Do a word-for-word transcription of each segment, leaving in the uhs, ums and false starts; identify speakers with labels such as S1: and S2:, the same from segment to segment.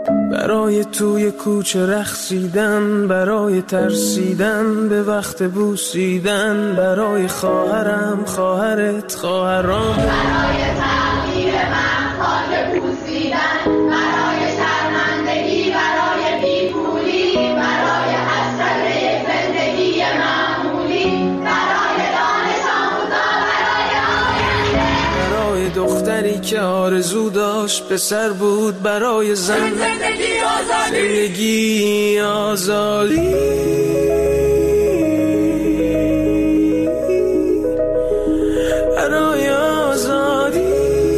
S1: برای توی کوچه رقصیدن، برای ترسیدن به وقت بوسیدن، برای خواهرم خواهرت خواهرام،
S2: برای تغییر من خاک بوسیدن، برای شرمندگی، برای بیپولی، برای حسرت زندگی معمولی، برای دانش آموزا، برای آینده،
S1: برای دختری که آرزو داشت پسر بود، برای زن
S2: زندگی آزادی،
S1: زندگی آزادی، برای آزادی.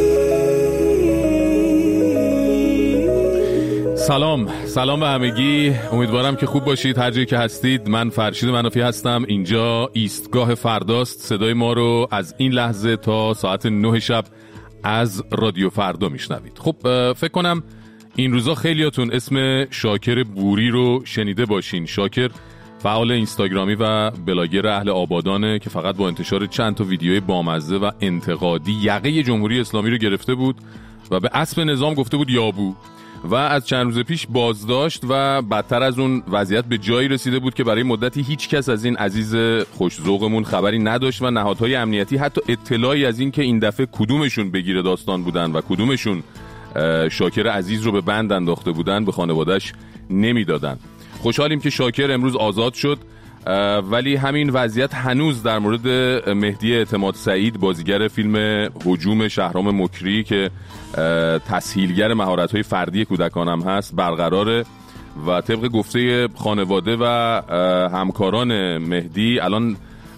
S3: سلام سلام به همگی، امیدوارم که خوب باشید هر جایی که هستید. من فرشید منافی هستم، اینجا ایستگاه فرداست. صدای ما رو از این لحظه تا ساعت نه شب از رادیو فردا میشنوید. خب فکر کنم این روزا خیلیاتون اسم شاکر بوری رو شنیده باشین. شاکر فعال اینستاگرامی و بلاگر اهل آبادانه که فقط با انتشار چند تا ویدیوی بامزه و انتقادی یقه جمهوری اسلامی رو گرفته بود و به اسب نظام گفته بود یابو، و از چند روز پیش بازداشت و بدتر از اون وضعیت به جایی رسیده بود که برای مدتی هیچ کس از این عزیز خوش‌ذوقمون خبری نداشت و نهادهای امنیتی حتی اطلاعی از این که این دفعه کدومشون بگیر داستان بودن و کدومشون شاکر عزیز رو به بند انداخته بودن به خانواده‌اش نمیدادن. خوشحالیم که شاکر امروز آزاد شد، ولی همین وضعیت هنوز در مورد مهدی اعتماد سعید، بازیگر فیلم هجوم شهرام مکری که تسهیلگر مهارت‌های فردی کودکان هم هست برقراره و طبق گفته خانواده و همکاران مهدی الان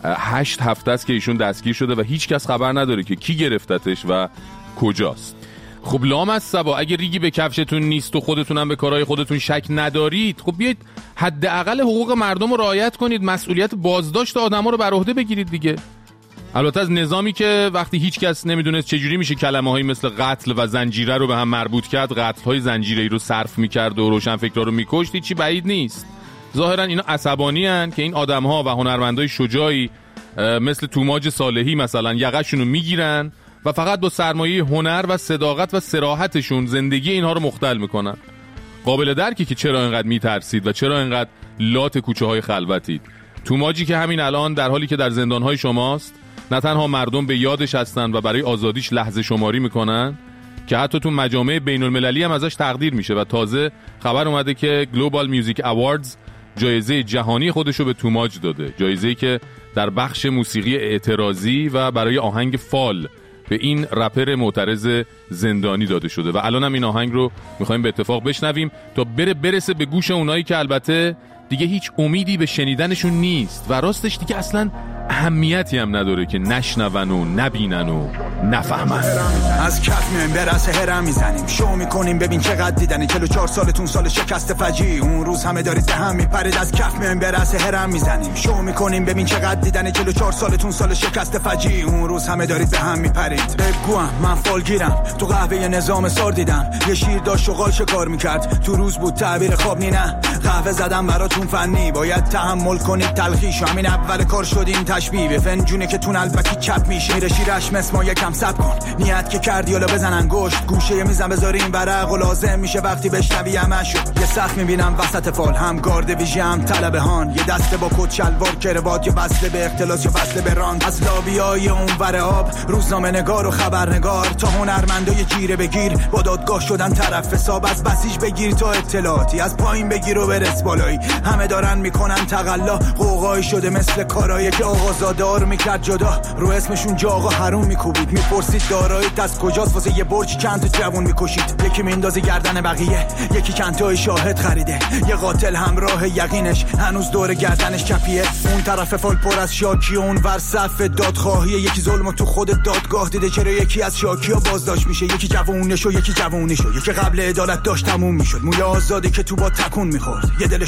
S3: هشت هفته است که ایشون دستگیر شده و هیچ کس خبر نداره که کی گرفتتش و کجاست. خب لام از صبا، اگه ریگی به کفشتون نیست و خودتونم به کارهای خودتون شک ندارید، خب بیایید حداقل حقوق مردم رو رعایت کنید، مسئولیت بازداشت آدما رو بر عهده بگیرید دیگه. البته از نظامی که وقتی هیچ کس نمیدونست چجوری میشه کلمه‌هایی مثل قتل و زنجیره رو به هم مربوط کرد، قتل‌های زنجیره‌ای رو صرف می‌کرد و روشنفکرا رو می‌کشت، چی بعید نیست. ظاهرا اینا عصبانی ان که این آدم‌ها و هنرمندای شجاعی مثل توماج صالحی مثلا یقه‌شون رو میگیرن و فقط با سرمایه هنر و صداقت و صراحتشون زندگی اینها رو مختل میکنن. قابل درکی که چرا اینقدر میترسید و چرا اینقدر لات کوچه های خلوتید. توماجی که همین الان در حالی که در زندانهای شماست، نه تنها مردم به یادش هستن و برای آزادیش لحظه شماری میکنن، که حتی تو مجامع بین المللی هم ازش تقدیر میشه و تازه خبر اومده که گلوبال میوزیک اواردز جایزه جهانی خودشو به توماج داده، جایزه‌ای که در بخش موسیقی اعتراضی و برای آهنگ فال به این رپر معترض زندانی داده شده و الان هم این آهنگ رو میخوایم به اتفاق بشنویم تا بره برسه به گوش اونایی که البته دیگه هیچ امیدی به شنیدنشون نیست و راستش دیگه اصلا اهمیتی هم نداره که نشنون و نبینن و نفهمن.
S4: از کف میایم به رأس هرم میزنیم، شو میکنیم ببین چقدر دیدنی، چهل و چهار سالتون سال شکست فجی، اون روز همه دارید به هم میپرید. از کف میایم به رأس هرم میزنیم، شو میکنیم ببین چقدر دیدنی، چهل و چهار سالتون سال شکست فجی، اون روز همه دارید به هم میپرید. بگوام من فالگیرم، تو قهوه نظام سار دیدم، یه شیر داشت شغال شکار میکرد، تو روز بود تعبیر خواب نی نه، قهوه زدم براتون فنی، باید تحمل کنید تلخیش، همین اول کار شدیم تشبیه به فنجونه که تون البکی چپ میشه، میره شیرش مسما یکم صبر کن، نیت که کردی حالا بزن انگشت، گوشه یه میزم بذاری این ورق و لازم میشه وقتی بشنوی همشو، یه سخت میبینم وسط فال، هم گارد ویژه هم طلبه هان، یه دسته با کت شلوار کروات، یا بسته به اختلاس یا بسته به راند، از لابیای اون ور آب، روزنامه نگار و خبرنگار تا هنرمندای گیره بگیر، با دادگاه شدن طرف حساب، از بسیج بگیر تا اطلاعاتی، از پایین بگیر و برس بالایی، همه دارن میکنن تقلا، قوقای شده مثل کارایی که آقازادار میکرد جدا، رو اسمشون جا آقا حروم میکوبید، میپرسید داراییت از کجاست، واسه یه برج چند تا جوون میکشید، یکی میندازه گردن بقیه، یکی چند تا شاهد خریده، یه قاتل همراه یقینش هنوز دور گردنش کپیه، اون طرف فال پر از شاکی، اون ور صف دادخواهی، یکی ظلمو تو خود دادگاه دیده، چرا یکی از شاکیا بازداشت میشه، یکی جوونش و یکی جوونیشو، یکی قبل عدالت داشت تموم میشد، موی آزادی که تو با تکون میخورد، یه دل شجاع با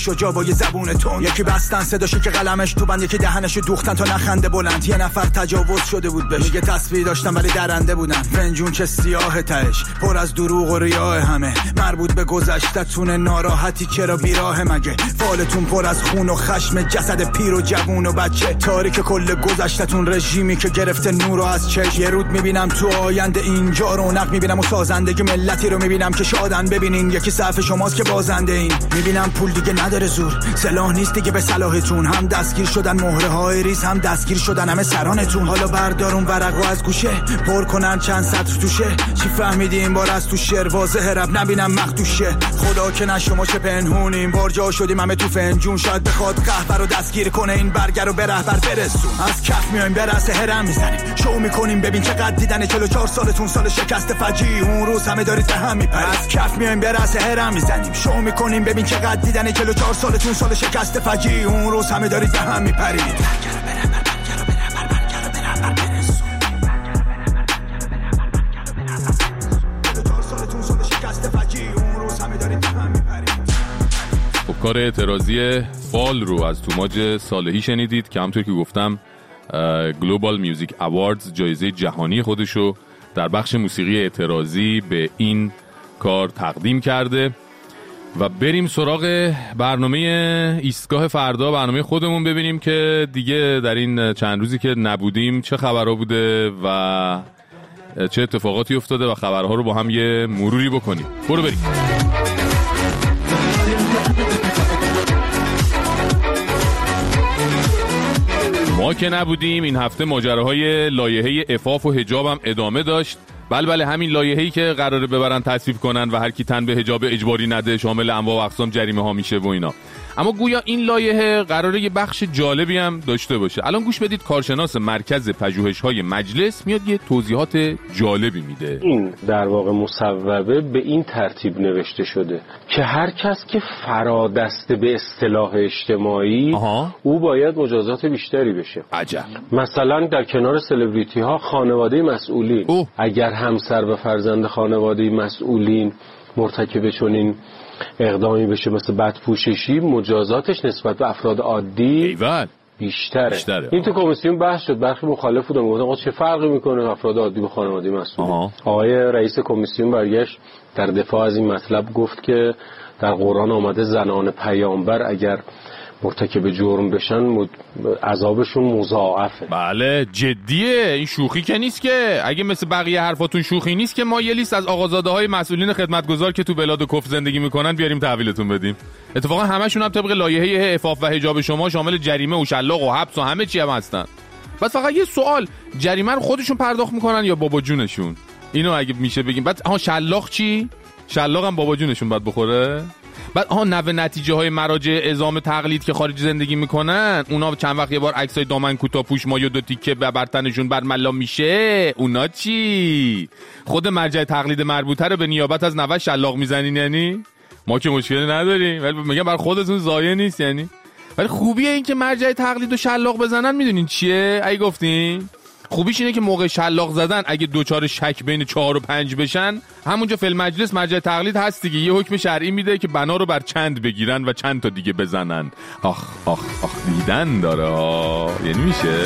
S4: های زبونتون. یکی بستن صداشو که قلمش تو بند، یکی دهنشو دوختن تا نخنده بلند. یه نفر تجاوز شده بود بهش، میگه تصویر داشتن ولی درنده بودن. فنجون چه سیاه تهش پر از دروغ و ریاه، همه مربوط به گذشته‌تون. ناراحتی چرا بیراه مگه؟ فالتون پر از خون و خشم، جسد پیر و جوون و بچه. تاریک کل گذشته‌تون، رژیمی که گرفته نور رو از چشم. یه رود میبینم تو آینده اینجا رونق میبینم و سازندگی ملتی رو میبینم که شادن. ببینین یکی صف شماست که بازنده این. میبینم پول دیگه نداره زور، سلاح نیست دیگه به صلاحتون. هم دستگیر شدن مهره های ریز، هم دستگیر شدن همه سرانتون. حالا بردارون ورقو از گوشه، پر کنن چند سطر توشه. چی فهمیدی این بار از تو شعر؟ واضحه رب نبینم مخدوشه. خدا که نه شما چه پنهونیم، بار جا شدیم همه تو فنجون. شاید بخواد قهوه رو دستگیر کنه این برگر رو به رهبر برسون. از کف میایم به رأس هرم میزنیم، شو میکنیم ببین چقدر دیدن. چهل و چهار سالتون سال شکست فجی، اون روز همه دارید به هم میپرید. از کف میایم به رأس هرم میزنیم، شو میکنیم ببین چقدر دیدن. چهل و چهار سالتون سال شکست فجی، اون روز همه دارید به هم میپرید.
S3: کار اعتراضی فال رو از توماج صالحی شنیدید که همونطور که گفتم گلوبال میوزیک اواردز جایزه جهانی خودشو در بخش موسیقی اعتراضی به این کار تقدیم کرده. و بریم سراغ برنامه ایستگاه فردا، برنامه خودمون، ببینیم که دیگه در این چند روزی که نبودیم چه خبرها بوده و چه اتفاقاتی افتاده و خبرها رو با هم یه مروری بکنیم. برو بریم. ما که نبودیم این هفته ماجراهای لایحه عفاف و حجاب هم ادامه داشت. بله بله همین لایحه‌ای که قراره ببرن تصویب کنن و هر کی تن به حجاب اجباری نده شامل انواع و اقسام جریمه ها میشه و اینا. اما گویا این لایحه قراره یه بخش جالبی هم داشته باشه. الان گوش بدید، کارشناس مرکز پژوهش‌های مجلس میاد یه توضیحات جالبی میده.
S5: این در واقع مصوبه به این ترتیب نوشته شده که هر کس که فرادسته به اصطلاح اجتماعی آها. او باید مجازات بیشتری بشه.
S3: عجب.
S5: مثلا در کنار سلبریتی ها خانواده مسئولین اوه. اگر همسر و فرزند خانواده مسئولین مرتکب چنین اقدامی بشه مثل بدپوششی، مجازاتش نسبت به افراد عادی ایوال. بیشتره. بیشتره این تو کمیسیون بحث شد، برخی مخالف بودن، گفتن آقا چه فرقی میکنه افراد عادی با خانواده مسئول. آقای رئیس کمیسیون برگشت در دفاع از این مطلب، گفت که در قرآن آمده زنان پیامبر اگر مرتکب جرم بشن عذابشون مضاعفه.
S3: بله جدیه، این شوخی که نیست که. اگه مثل بقیه حرفاتون شوخی نیست که ما یه لیست از آقازاده های مسئولین خدمتگزار که تو بلاد کفر زندگی میکنن بیاریم تحویلتون بدیم. اتفاقا همشون هم طبق لایحه عفاف و حجاب شما شامل جریمه و شلاق و حبس و همه چی هم هستن. بس فقط یه سوال، جریمه رو خودشون پرداخت میکنن یا بابا جونشون؟ اینو اگه میشه بگیم. بعد ها شلاق چی؟ شلاق هم بابا جونشون باید بخوره؟ بعد ها نوه نتیجه های مراجع اعزام تقلید که خارج زندگی میکنن، اونا چند وقت یه بار عکسای دامن کوتاه پوش مایو دو تیکه به برتنشون برملا میشه، اونا چی؟ خود مرجع تقلید مربوطه رو به نیابت از نوه شلاق میزنین؟ یعنی ما که مشکلی نداریم، ولی میگم بر خودتون ضایع نیست. یعنی ولی خوبیه این که مرجع تقلید و شلاق بزنن میدونین چیه؟ اگه گفتین خوبیش اینه که موقع شلاق زدن اگه دوچار شک بین چهار و پنج بشن، همونجا فیلم مجلس مرجع تقلید هست دیگه، یه حکم شرعی میده که بنا رو بر چند بگیرن و چند تا دیگه بزنن. آخ آخ آخ دیدن داره ها. یعنی میشه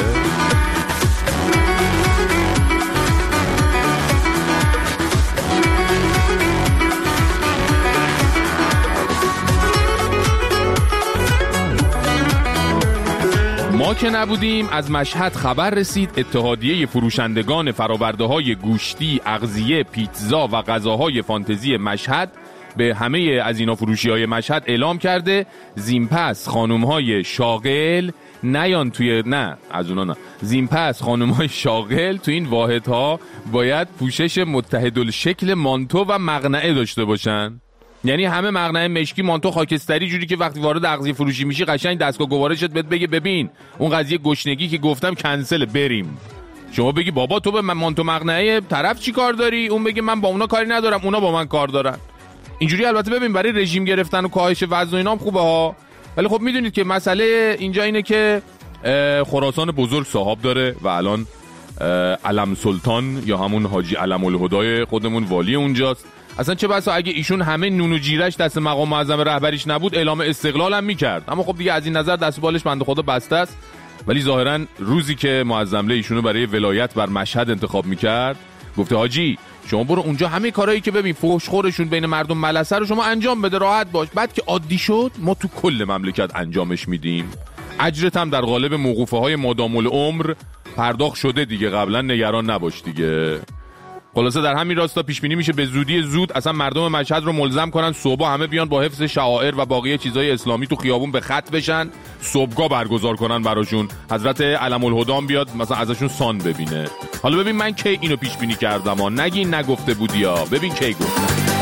S3: ما که نبودیم از مشهد خبر رسید اتحادیه فروشندگان فرآورده‌های گوشتی، اغذیه، پیتزا و غذاهای فانتزی مشهد به همه از اینا فروشی‌های مشهد اعلام کرده زیمپس خانم‌های شاغل نیان توی نه از اونا نه زیمپس خانم‌های شاغل تو این واحدها باید پوشش متحدالشکل مانتو و مقنعه داشته باشن. یعنی همه مقنعه مشکی، مانتو خاکستری، جوری که وقتی وارد اغذیه فروشی میشی قشنگ دستگاه گوارشت بهت بگه ببین اون قضیه گشنگی که گفتم کنسل، بریم. شما بگی بابا تو به مانتو مقنعه طرف چی کار داری؟ اون بگه من با اونا کاری ندارم، اونا با من کار دارن. اینجوری البته ببین برای رژیم گرفتن و کاهش وزن و اینا هم خوبه ها، ولی خب میدونید که مسئله اینجا اینه که خراسان بزرگ صاحب داره و الان علم سلطان یا همون حاجی علم الهدای خودمون والی اونجاست. اصلا چه بسا اگه ایشون همه نون و جیرش دست مقام معظم رهبریش نبود اعلام استقلال هم میکرد، اما خب دیگه از این نظر دست بالش بنده خدا بسته است. ولی ظاهرا روزی که معظم له ایشونو برای ولایت بر مشهد انتخاب میکرد گفته حاجی شما برو اونجا همه کارهایی که ببین فحش خورشون بین مردم ملسه رو شما انجام بده، راحت باش. بعد که عادی شد ما تو کل مملکت انجامش میدیم، اجرت هم در قالب موقوفه های مادام العمر پرداخت شده دیگه، قبلا نگران نباش دیگه. خلاصه در همین راستا پیش بینی میشه به زودی زود اصلا مردم مشهد رو ملزم کنن صبح همه بیان با حفظ شعائر و باقی چیزای اسلامی تو خیابون به خط بشن، صبحگاه برگزار کنن براشون، حضرت علم الهدام بیاد مثلا ازشون سان ببینه. حالا ببین من کی اینو پیش بینی کردم ها، نگین نگفته بودی ها، ببین کی گفتم.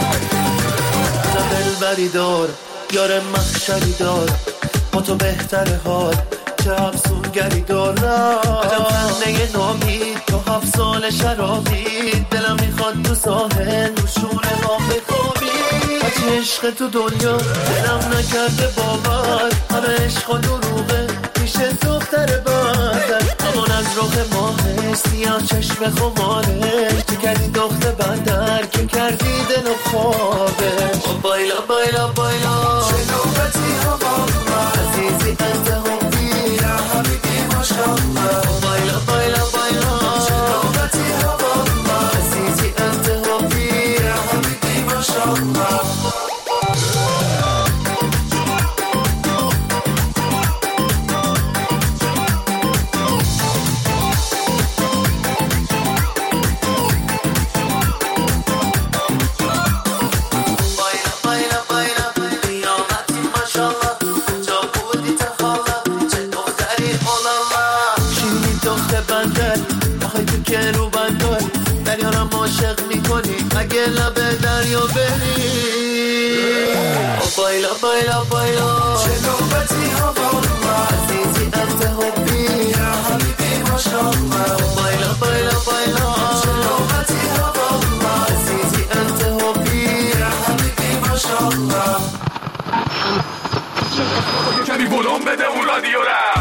S6: دلبری دار یار مخشری دار با تو بهتره حال چه افسونگری دارم، عجب خنده نامید تو هفت سال شرابی، دلم میخواد تو ساحل رو شونه ها بخوابی، هرچی عشق تو دنیا دلم نکرده باور، همه عشق و دروغه پیش دختر بردن، امان از رخ ماهش سیاه چشم خمارش، تو کردی دخت بندر که کردی دل و خوابش، بایلا بایلا بایلا چه نوبتی ها با عزیزی انت همی یا حبیبی ماشالله، بایلا بایلا بایلا چه نوبتی ها با عزیزی انت همی یا حبیبی ماشالله. اگه لبه دریا بری بایلا بایلا بایلا چه نوبتی ها با عزیزی انت حبی یا حبیبی ماشالله، بایلا بایلا بایلا چه نوبتی ها با عزیزی انت حبی یا حبیبی ماشالله.
S3: کمی بلوم بده اون رادیو را.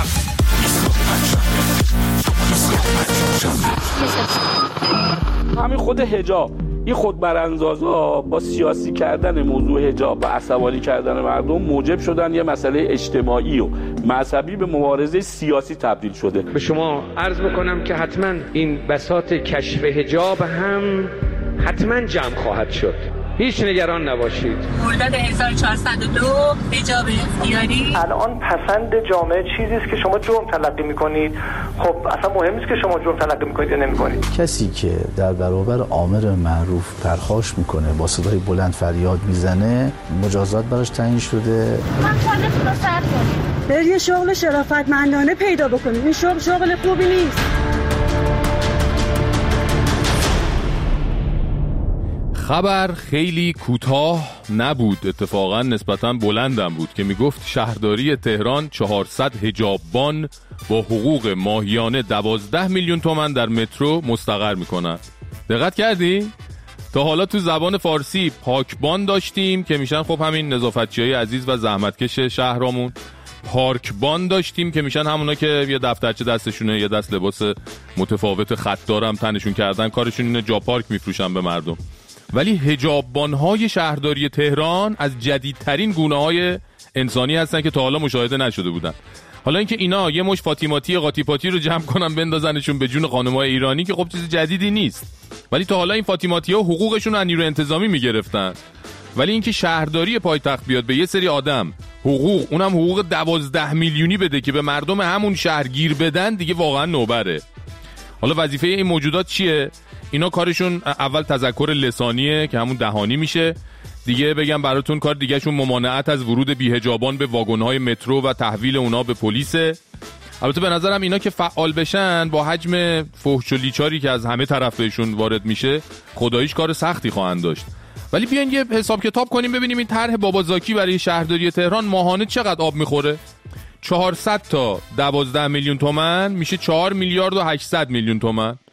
S7: همین خود حجاب، این خود براندازا با سیاسی کردن موضوع حجاب و عصبانی کردن مردم موجب شدن یه مسئله اجتماعی و مذهبی به مبارزه سیاسی تبدیل شده.
S8: به شما عرض بکنم که حتما این بساط کشف حجاب هم حتما جمع خواهد شد، هیچ نگران نباشید.
S9: مرداد هزار و چهارصد و دو حجاب اختیاری.
S10: الان پسند جامعه چیزی است که شما جرم تلقی میکنید، خب اصلا مهم نیست که شما جرم تلقی میکنید یا نمیکنید.
S11: کسی که در برابر آمر معروف پرخاش میکنه با صدای بلند فریاد میزنه مجازات براش تعیین شده.
S9: من خودتون رو سر کنید،
S12: برید یه شغل شرافتمندانه پیدا بکنید، این شغل شغل خوبی نیست.
S3: خبر خیلی کوتاه نبود، اتفاقا نسبتاً بلندم بود که میگفت شهرداری تهران چهارصد حجاببان با حقوق ماهیانه دوازده میلیون تومان در مترو مستقر میکنن. دقت کردی؟ تا حالا تو زبان فارسی پاکبان داشتیم که میشن خب همین نظافتچیای عزیز و زحمتکش شهرامون، پارکبان داشتیم که میشن همونا که یه دفترچه دستشونه یه دست لباس متفاوت خطدارم تنشون کردن، کارشون اینه جا پارک میفروشن به مردم. ولی حجاببان‌های شهرداری تهران از جدیدترین گونه‌های انسانی هستن که تا حالا مشاهده نشده بودن. حالا اینکه اینا یه مش فاطیماتی قاطیپاتی رو جمع کنن بندازنشون به جون خانم‌های ایرانی که خب چیز جدیدی نیست، ولی تا حالا این فاطیماتی‌ها حقوقشون رو از نیروی انتظامی می‌گرفتن. ولی اینکه شهرداری پایتخت بیاد به یه سری آدم حقوق، اونم حقوق دوازده میلیونی بده که به مردم همون شهر گیر بدن، دیگه واقعا نوبره. حالا وظیفه این موجودات چیه؟ اینا کارشون اول تذکر لسانیه که همون دهانی میشه، دیگه بگم براتون کار دیگهشون ممانعت از ورود بی‌حجابان به واگن‌های مترو و تحویل اونا به پلیسه. البته به نظرم اینا که فعال بشن با حجم فحش و لیچاری که از همه طرف بهشون وارد میشه خداییش کار سختی خواهند داشت. ولی بیاین یه حساب کتاب کنیم ببینیم این طرح بابازاکی برای شهرداری تهران ماهانه چقدر آب میخوره. چهارصد تا دوازده میلیون تومان میشه چهار میلیارد و هشتصد میلیون تومان.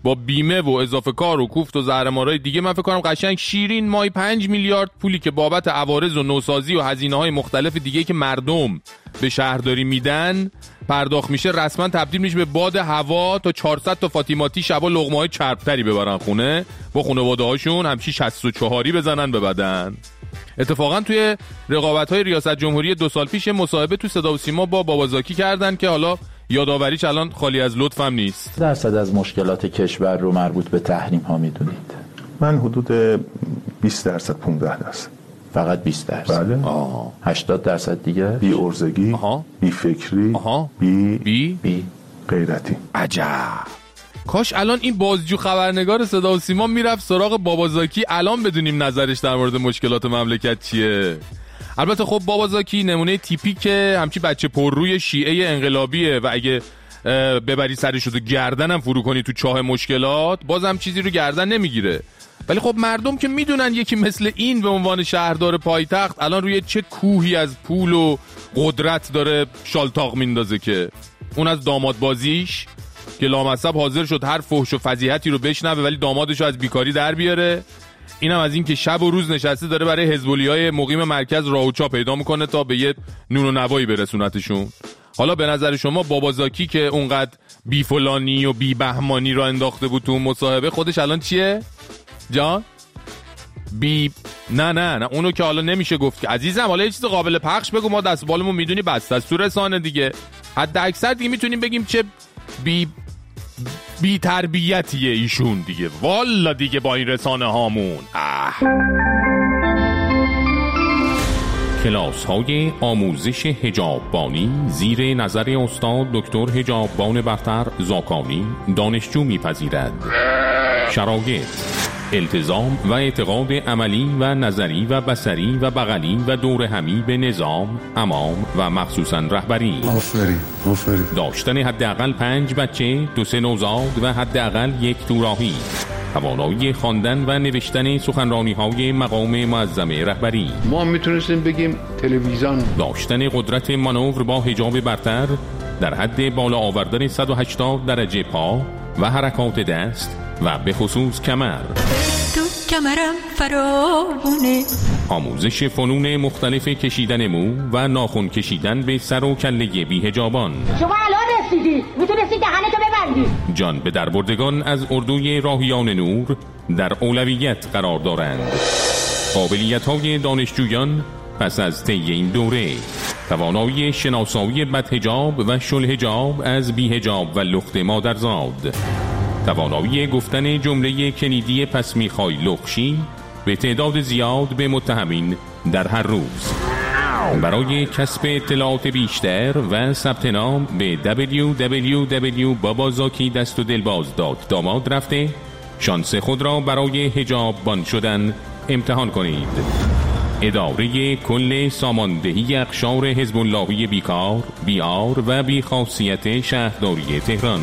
S3: با بیمه و اضافه کار و کوفت و زهرمارای دیگه من فکر کنم قشنگ شیرین مای پنج میلیارد پولی که بابت عوارض و نوسازی و هزینه‌های مختلف دیگه که مردم به شهرداری میدن پرداخت میشه، رسما تبدیل میشه به باد هوا تا چهارصد تا فاطیماتی شبا لقمه‌های چربتری ببرن خونه، با خانواده‌هاشون همچی شصت و چهاری بزنن به بدن. اتفاقا توی رقابت‌های ریاست جمهوری دو سال پیش مصاحبه تو صدا و سیما با بابازاکی کردن که حالا یادآوریش الان خالی از لطف هم نیست.
S13: درصد از مشکلات کشور رو مربوط به تحریم ها میدونید؟
S14: من حدود بیست درصد پانزده درصد.
S13: فقط بیست درصد؟
S14: بله.
S13: آه. هشتاد درصد دیگه؟
S14: بی ارزگی، آها. بی فکری، آها. بی
S3: بی
S13: بی
S14: غیرتی.
S3: عجب. کاش الان این بازجو خبرنگار صدا و سیما میرفت سراغ بابازاکی، الان بدونیم نظرش در مورد مشکلات مملکت چیه. البته خب بابازاکی نمونه تیپیکه، همچی بچه پرروی شیعه انقلابیه و اگه ببری سرش رو گردنم فرو کنی تو چاه مشکلات بازم چیزی رو گردن نمیگیره. ولی خب مردم که میدونن یکی مثل این به عنوان شهردار پایتخت الان روی چه کوهی از پول و قدرت داره شالتاق میندازه، که اون از داماد بازیش که لامصب حاضر شد هر فحش و فضیحتی رو بشنوه ولی دامادش رو از بیکاری در بیاره، اینم از این که شب و روز نشسته داره برای حزب‌اللیهای مقیم مرکز راه و چا پیدا میکنه تا به یه نون و نوایی برسونتشون. حالا به نظر شما بابازاکی که اونقدر بی فلانی و بی بهمانی را انداخته بود تو اون مصاحبه خودش الان چیه؟ جان؟ بی نه نه نه اونو که حالا نمیشه گفت که عزیزم، حالا یه چیز قابل پخش بگو، ما دست بالمون میدونی بسته است تو رسانه دیگه. حد اکثر دیگه میتونیم بگیم چه بی بی تربیتیه ایشون دیگه، والا دیگه با این رسانه هامون. اه. کلاس های آموزش حجاببانی زیر نظر استاد دکتر حجاببان برتر زاکانی دانشجو میپذیرد. شرایط: التزام و اعتقاد عملی و نظری و بصری و بغلی و دور همی به نظام، امام و مخصوصا رهبری.
S14: آفرین آفرین.
S3: داشتن حداقل پنج بچه، دو سه نوزاد و حداقل یک دوراهی. توانایی خواندن و نوشتن سخنرانی‌های مقام معظم رهبری.
S8: ما میتونستیم بگیم تلویزیون.
S3: داشتن قدرت مانور با حجاب برتر در حد بالا آوردن صد و هشتاد درجه پا و حرکات دست و به خصوص کمر.
S15: تو کمرم فرامونه.
S3: آموزش فنون مختلف کشیدن مو و ناخن کشیدن به سر و کله بی‌حجابان.
S2: شما الان رسیدی، میتونستی دهنتو ببندی.
S3: جان به دربردگان از اردوی راهیان نور در اولویت قرار دارند. قابلیت‌های دانشجویان پس از طی این دوره: توانایی شناسایی بدحجاب و شلحجاب از بی‌حجاب و لخت مادرزاد. توانایی گفتن جمله کلیدی پس میخوای لخشی به تعداد زیاد به متهمین در هر روز. برای کسب اطلاعات بیشتر و ثبت نام به دبلیو دبلیو دبلیو دات بابازاکی دست و دلباز دات داماد رفته شانس خود را برای حجاببان شدن امتحان کنید. اداره کل ساماندهی اقشار حزب اللهی بیکار، بیار و بیخاصیت شهرداری تهران.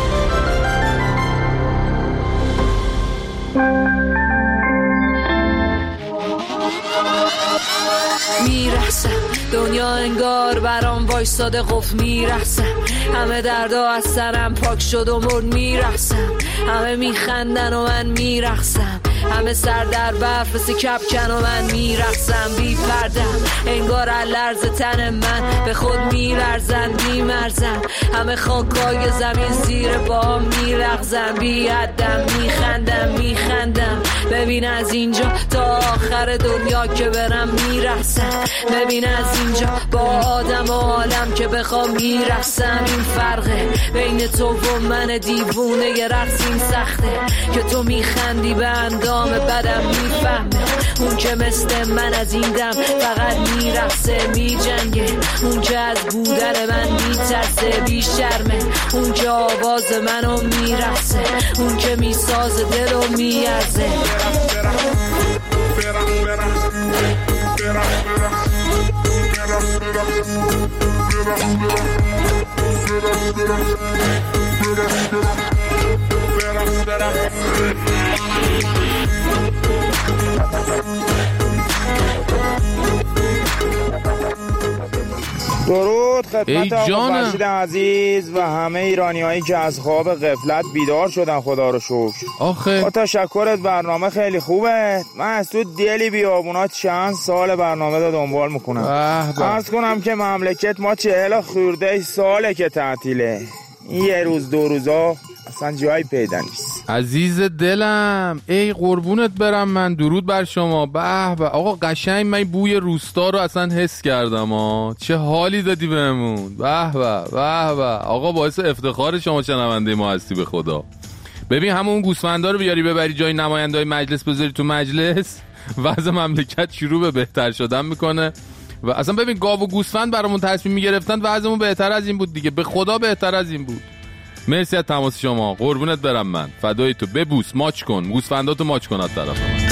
S15: میرسم دنیا انگار برام وایستاده قفل، میرسم همه دردا از سرم پاک شد و مرد، میرسم همه میخندن و من میرقصم، همه سر در برف مثل کپکن و من میرقصم، بی پردم انگار لرز تن من به خود میلرزن، میمرزم همه خاکای زمین زیر با میلغزن، بی حدم میخندم میخندم ببین از اینجا تا آخر دنیا که برم میرقصم، ببین از اینجا با آدم و عالم که بخوام میرقصم، این فرقه بین تو و من دیوونه ی رقص، این سخته که تو میخندی به اندام بدم میفهمه، اون که مثل من از این دم فقط میرقصه میجنگه، اون که از بودن من میترسه بی شرمه، اون که آواز منو میرقصه، اون که میساز دلو میارزه.
S16: درود درود خدمت آقا فرشید عزیز و همه ایرانی هایی که از خواب غفلت بیدار شدن. خدا رو شکر.
S3: آخه
S16: با تشکرت، برنامه خیلی خوبه. من از تو دلی بیابونات چند سال برنامه رو دنبال میکنم. عرض کنم که مملکت ما چهل خورده ساله که تعطیله. این یه روز دو روزا اصلا جایی پیدا نیست.
S3: عزیز دلم، ای قربونت برم من. درود بر شما. به به آقا قشنگ من بوی روستا رو اصلا حس کردم. ها چه حالی دادی بهمون. به به به به آقا، باعث افتخار شما شنونده ما هستی به خدا. ببین همون گوسفندا رو بیاری ببری جای نمایندای مجلس بذاری تو مجلس، وضع مملکت شروع به بهتر شدن میکنه. و اصلا ببین گاو و گوسفند برامون تصمیم میگرفتن، وضعمون بهتر از این بود دیگه. به خدا بهتر از این بود. مرسی از تماس شما، قربونت برم من. فدای تو. ببوس، ماچ کن، گوسفنداتو ماچ کن از طرف من.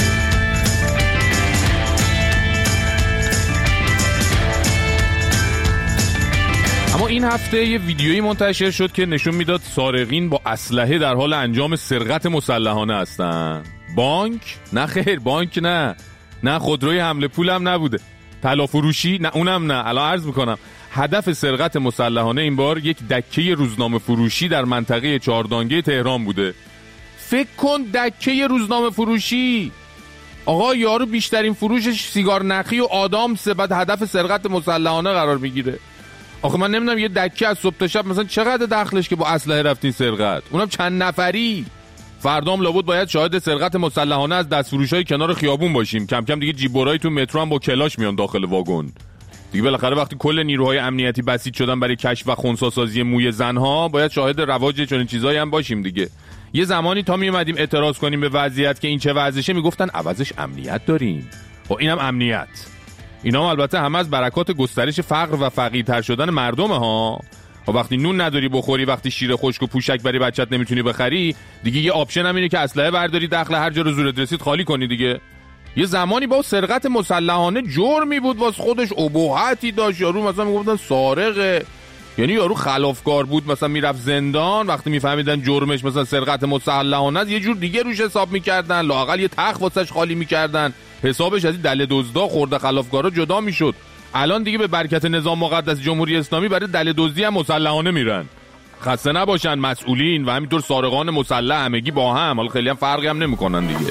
S3: اما این هفته یه ویدیویی منتشر شد که نشون میداد سارقین با اسلحه در حال انجام سرقت مسلحانه هستن. بانک؟ نه خیر، بانک نه. نه خودروی حمله پولم نبوده. طلا فروشی؟ نه اونم نه. الان عرض میکنم. هدف سرقت مسلحانه این بار یک دکه روزنامه فروشی در منطقه چهاردانگه تهران بوده. فکر کن دکه روزنامه فروشی. آقا یارو بیشترین فروشش سیگار نخی و آدامسه، بعد هدف سرقت مسلحانه قرار میگیره. آخه من نمیدونم یه دکه از صبح تا شب مثلا چقدر دخلش که با اسلحه رفتین سرقت، اونم چند نفری. فردام لابد باید شاهد سرقت مسلحانه از دستفروشای کنار خیابون باشیم. کم کم دیگه جیبورای تو مترو هم با کلاش میان داخل واگن. دیگه بالاخره وقتی کل نیروهای امنیتی بسیج شدن برای کشف و خنثی‌سازی موی زنها، باید شاهد رواج چنین چیزایی هم باشیم دیگه. یه زمانی تا می اومدیم اعتراض کنیم به وضعیت که این چه وضعشه، میگفتن عوضش امنیت داریم. خب اینم امنیت. اینا هم البته همه از برکات گسترش فقر و فقیرتر شدن مردمه ها. و وقتی نون نداری بخوری، وقتی شیر خشک و پوشک برای بچت نمیتونی بخری، دیگه یه آپشن هم اینه که اسلحه برداری، دخل هر جا رو زورت رسید خالی کنی دیگه. یه زمانی با سرقت مسلحانه جرمی بود واسه خودش، اباحتی داشت. یارو مثلا میگفتن سارقه، یعنی یارو خلافکار بود، مثلا میرفت زندان. وقتی میفهمیدن جرمش مثلا سرقت مسلحانه است، یه جور دیگه روش حساب میکردن، لااقل یه تخت واسش خالی میکردن، حسابش از این دله دزدا خورده خلافکارا جدا میشد. الان دیگه به برکت نظام مقدس جمهوری اسلامی برای دله دزدی هم مسلحانه میرن. خسته نباشن مسئولین و همینطور سارقان مسلح، همگی با هم. حالا خیلی هم فرقی هم نمیکنن دیگه.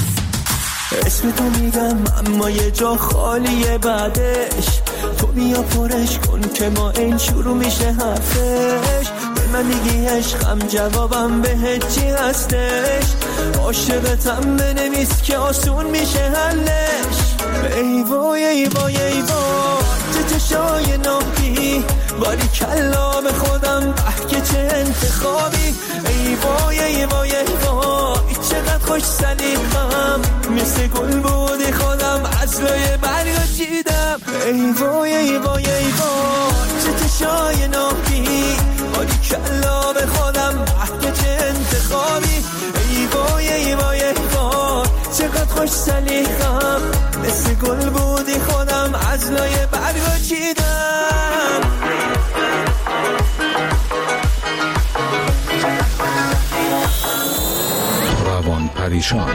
S6: اسم تو میگم اما یه جا خالیه بعدش، تو بیا پرش کن که ما این شروع میشه حرفش. به من میگی عشقم، جوابم به چی هستش؟ عاشقتم بنویس که آسون میشه حلش. ای وای ای وای ای وای چه چشای ناکی، باری کلا به خودم به که چه انتخابی. ای وای ای وای ای وای چقدر خوش سلیقم، مثل گل بودی خودم از لای برگا چیدم. ای وای ای وای ای وای چه چشای ناکی، باری کلا به خودم به که چه انتخابی. ای وای ای وای ای وای چقدر خوش سلیقم، مثل گل بودی خودم از لای برگا چیدم.
S17: روان پریشان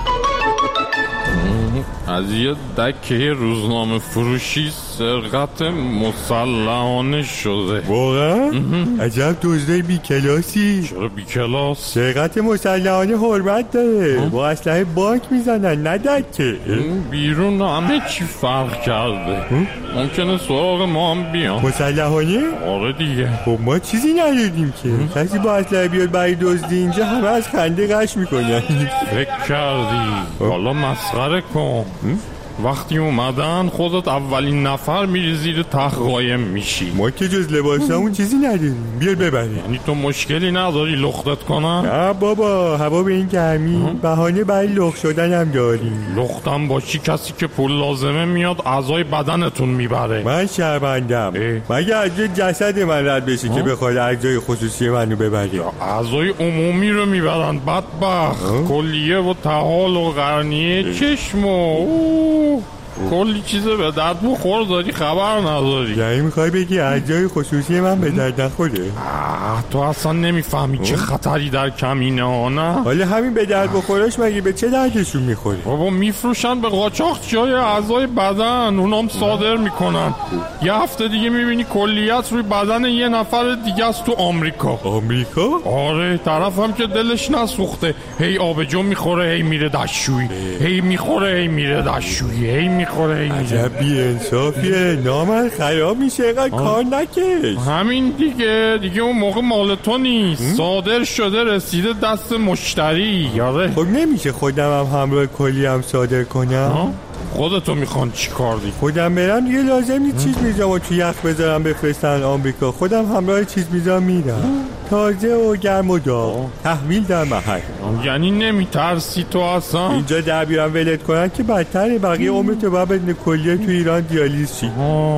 S3: از یه دکه روزنامه فروشی سرقت مسلحانه شده.
S18: واقعا؟ عجب دزدای بی کلاسی.
S3: چرا بی کلاس؟
S18: سرقت مسلحانه حرمت داره، با اسلحه بانک میزنن نه دکه.
S3: بیرون همه چی فرق کرده. ممکنه سراغ ما هم بیان.
S18: مسلحانه؟
S3: آره دیگه.
S18: خب ما چیزی ندیدیم که. کسی با اسلحه بیاد برای دزدی اینجا همه از خنده قش میکنن.
S3: فکر کردی حالا مسخره کن. وقتی اومدن خودت اولین نفر میری زیر تخت قایم میشی.
S18: ما که جز لباسامون چیزی نداریم، بیار ببری.
S3: یعنی تو مشکلی نداری لختت کنم؟
S18: نه بابا، هوا به این گرمی بهانه برای لخت شدن هم داریم.
S3: لختم باشی کسی که پول لازمه میاد اعضای بدنتون میبره.
S18: من شرمندم، مگه از جسد من رد بشی که بخواد اعضای خصوصی منو ببری؟
S3: اعضای عمومی رو میبرن بدبخت. کلیه و طحال و قرنیه چشم و کلی چیزه به درد بخور داری خبر نداری.
S18: یعنی میخوای بگی از جای خصوصی من به درد نخوره؟
S3: تو اصلا نمیفهمی چه خطری در کمینه ها. نه
S18: حالا همین به درد بخورش مگه به چه دردشون میخوره؟
S3: بابا میفروشن به قاچاق جای اعضای بدن، اونام صادر میکنن. یه هفته دیگه میبینی کلیت روی بدن یه نفر دیگه است تو آمریکا.
S18: آمریکا؟
S3: آره طرفم که دلش نسوخته، هی آبجو میخوره هی میره دشویی، هی میخوره هی میره دشویی، هی میخوره هی میره.
S18: عجب بی‌انصافیه، نامر خراب میشه، اینقدر کار نکش.
S3: همین دیگه دیگه اون موقع مال تو نیست، صادر شده رسیده دست مشتری. یاره
S18: خب نمیشه خودم هم همراه کلی هم صادر کنم؟
S3: خودتو میخوان چی کار دی؟
S18: خودم برم دیگه لازم نیست چیز میذارم و تو یخ بذارم بفرستن آمریکا، خودم همراه چیز میذارم میرم تازه و گرم و داغ، تحویل در محل.
S3: یعنی نمیترسی تو اصلا؟
S18: اینجا در بیارم ولت کنن که بدتره، بقیه عمرتو باید بدن کلیه تو ایران دیالیز چی.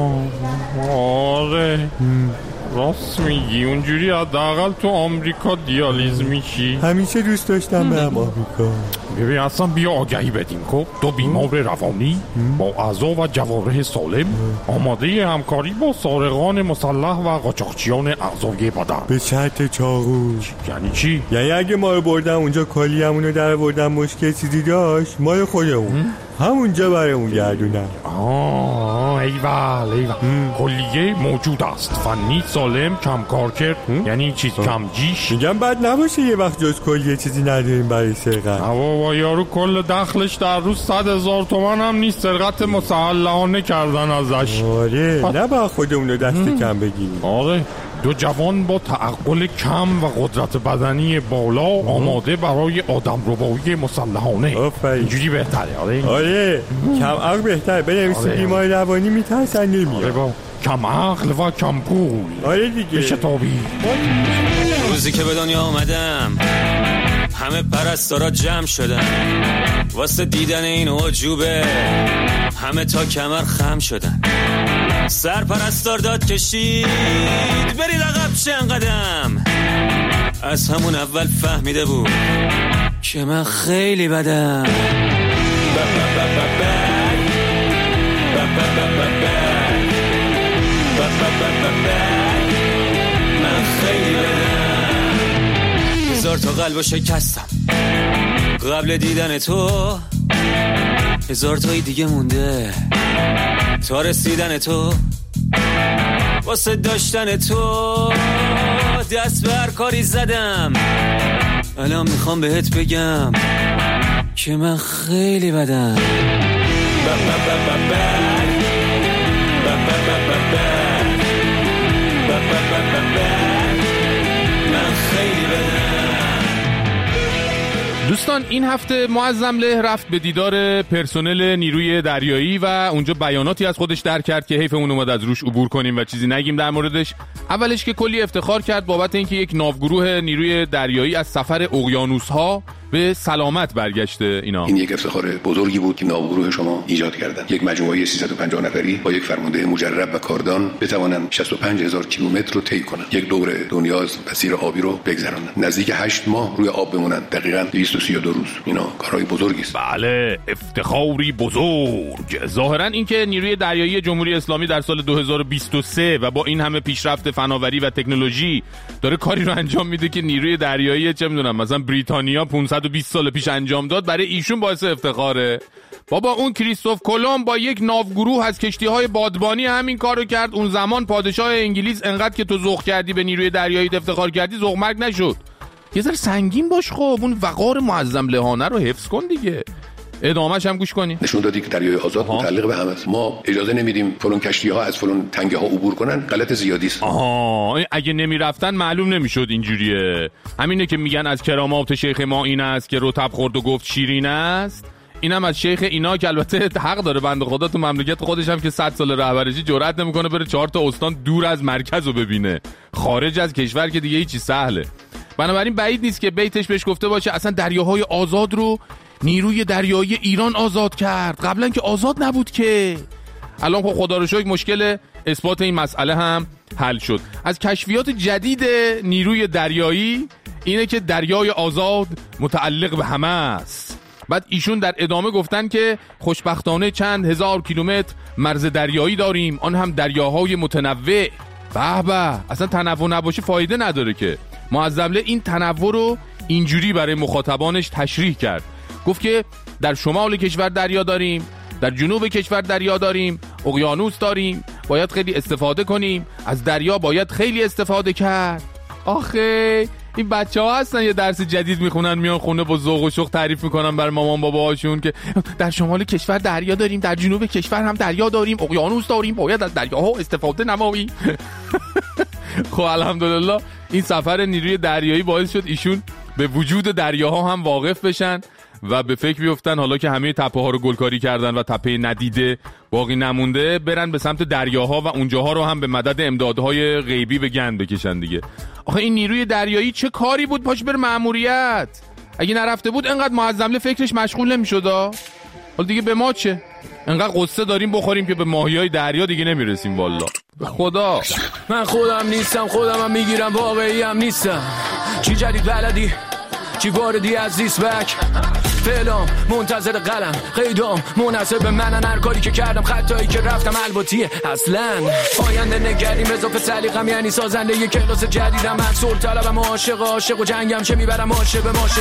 S3: آره راست میگی، اونجوری حداقل تو آمریکا دیالیز میشی.
S18: همیشه دوست داشتم برم آمریکا.
S3: ببین اصلا بیا آگهی بدیم خب، دو بیمار روانی با اعضا و جوارح سالم آماده همکاری با سارقان مسلح و قاچاقچیان اعضای بدن
S18: به شرط چاقو.
S3: یعنی چی؟
S18: یعنی اگه ما رو بردن اونجا کلیه‌مونو در بردن مشکل چیزی داشت مال خودمون همونجا برای اون گردونن.
S3: آه ایول ایول. کلیه موجود است، فنی، سالم، کم کار کرد. یعنی چیز کم جیش.
S18: میگم بد نباشه یه وقت جز کلیه چیزی نداریم برای سرقت.
S3: بابا یارو کل دخلش در روز صد هزار تومن هم نیست، سرقت مسلحانه کردن ازش.
S18: آره نه با خودمون رو دست کم بگیریم.
S3: آره دو جوان با تعقل کم و قدرت بدنی بالا آماده برای آدم ربایی مسلحانه. اینجوری بهتره. آره
S18: آره کم عقل بهتره، بنویسی بیمار روانی میترسن نمیاد.
S3: آره کم عقل و کم پول.
S18: آره دیگه
S3: شتابی.
S19: روزی که به دنیا آمدم همه پرستارا جمع شدن واسه دیدن این عجوبه، همه تا کمر خم شدن. سرپرستار داد کشید برید عقب چند قدم، از همون اول فهمیده بود که من خیلی بدم. من خیلی بدم. هزار تا قلبو شکستم قبل دیدن تو، هزار تایی دیگه مونده تا رسیدن تو. واسه داشتن تو دست بر کاری زدم، الان میخوام بهت بگم که من خیلی بدم. من خیلی بدم.
S3: دوستان این هفته معظم له رفت به دیدار پرسنل نیروی دریایی و اونجا بیاناتی از خودش در کرد که حیفمون اومد از روش عبور کنیم و چیزی نگیم در موردش. اولش که کلی افتخار کرد بابت اینکه یک ناوگروه نیروی دریایی از سفر اقیانوس‌ها به سلامت برگشته. اینا
S20: این یک افتخار بزرگی بود که ناوگروه شما ایجاد کردن. یک مجموعه سیصد و پنجاه نفری با یک فرمانده مجرب و کاردان بتوانند شصت و پنج هزار کیلومتر رو طی کنند، یک دور دنیا از مسیر آبی رو بگذرانند، نزدیک هشت ماه روی آب بمونند، دقیقاً دویست و سی و دو روز. اینا کارهای بزرگی است.
S3: بله افتخاری بزرگ. ظاهراً اینکه نیروی دریایی جمهوری اسلامی در سال دو هزار و بیست و سه و با این همه پیشرفت فناوری و تکنولوژی داره کاری رو انجام میده که نیروی دریایی چه میدونم مثلا بریتانیا پانصد و بیست سال پیش انجام داد، برای ایشون باعث افتخاره. بابا اون کریستوف کلمب با یک ناوگروه از کشتی‌های بادبانی همین کارو کرد. اون زمان پادشاه انگلیس انقدر که تو ذوق کردی به نیروی دریایی افتخار کردی ذوق مرگ نشد. یه ذره سنگین باش خب، اون وقار معظم لهانه رو حفظ کن دیگه. ادامه‌ش هم گوش کنین.
S20: نشون دادی که دریای آزاد متعلق به همه است. ما اجازه نمیدیم فلان کشتی‌ها از فلان تنگه ها عبور کنن، غلط زیادی است.
S3: آها اگه نمیرفتن معلوم نمیشد اینجوریه. همینه که میگن از کرامات شیخ ما این است که رطب خورد و گفت شیرین است. اینم از شیخ اینا که البته حق داره بنده خدا تو مملکت خودش هم که صد سال رهبریشی جرئت نمیکنه بره چهار تا استان دور از مرکز رو ببینه. خارج از کشور که دیگه هیچی سهله. بنابراین بعید نیست که بیتش بهش گفته باشه اصلا دریاهای آزاد رو نیروی دریایی ایران آزاد کرد، قبلا که آزاد نبود که. الان خب خدا رو شکر مشکل اثبات این مسئله هم حل شد. از کشفیات جدید نیروی دریایی اینه که دریای آزاد متعلق به همه است. بعد ایشون در ادامه گفتن که خوشبختانه چند هزار کیلومتر مرز دریایی داریم، آن هم دریاهای متنوع. به به، اصلا تنوع نباشه فایده نداره که. معظمله این تنوع رو اینجوری برای مخاطبانش تشریح کرد. گفت که در شمال کشور دریا داریم، در جنوب کشور دریا داریم، اقیانوس داریم، باید خیلی استفاده کنیم، از دریا باید خیلی استفاده کرد. آخه این بچه ها هستن یه درس جدید میخونن میان خونه با ذوق و شوق تعریف میکنن بر مامان بابا هاشون که در شمال کشور دریا داریم، در جنوب کشور هم دریا داریم، اقیانوس داریم، باید از دریاها استفاده نماییم. خب الحمدلله این سفر نیروی دریایی باعث شد ایشون به وجود دریاها هم واقف بشن و به فکر بیفتن حالا که همه تپه ها رو گلکاری کردن و تپه ندیده باقی نمونده، برن به سمت دریاها و اونجاها رو هم به مدد امدادهای غیبی به گند بکشن دیگه. آخه این نیروی دریایی چه کاری بود پاش بر مأموریت؟ اگه نرفته بود انقدر معظمله فکرش مشغول نمی‌شد. حالا دیگه به ما چه؟ انقدر قصه داریم بخوریم که به ماهیای دریا دیگه نمیرسیم والله. به خدا
S1: من خودم نیستم، خودم هم میگیرم، واقعی هم نیستم. چی جدید بلدی؟ چی واردی از دیسبک؟ فعلام منتظر قلم، قیدام منحصر به منن، هر کاری که کردم خطایی که رفتم الباتیه اصلا. آینده نگریم اضافه سلیقم، یعنی سازنده یک کلاس جدیدم. من سول طلبم، عاشق عاشق و جنگم چه میبرم عاشق به ماشه.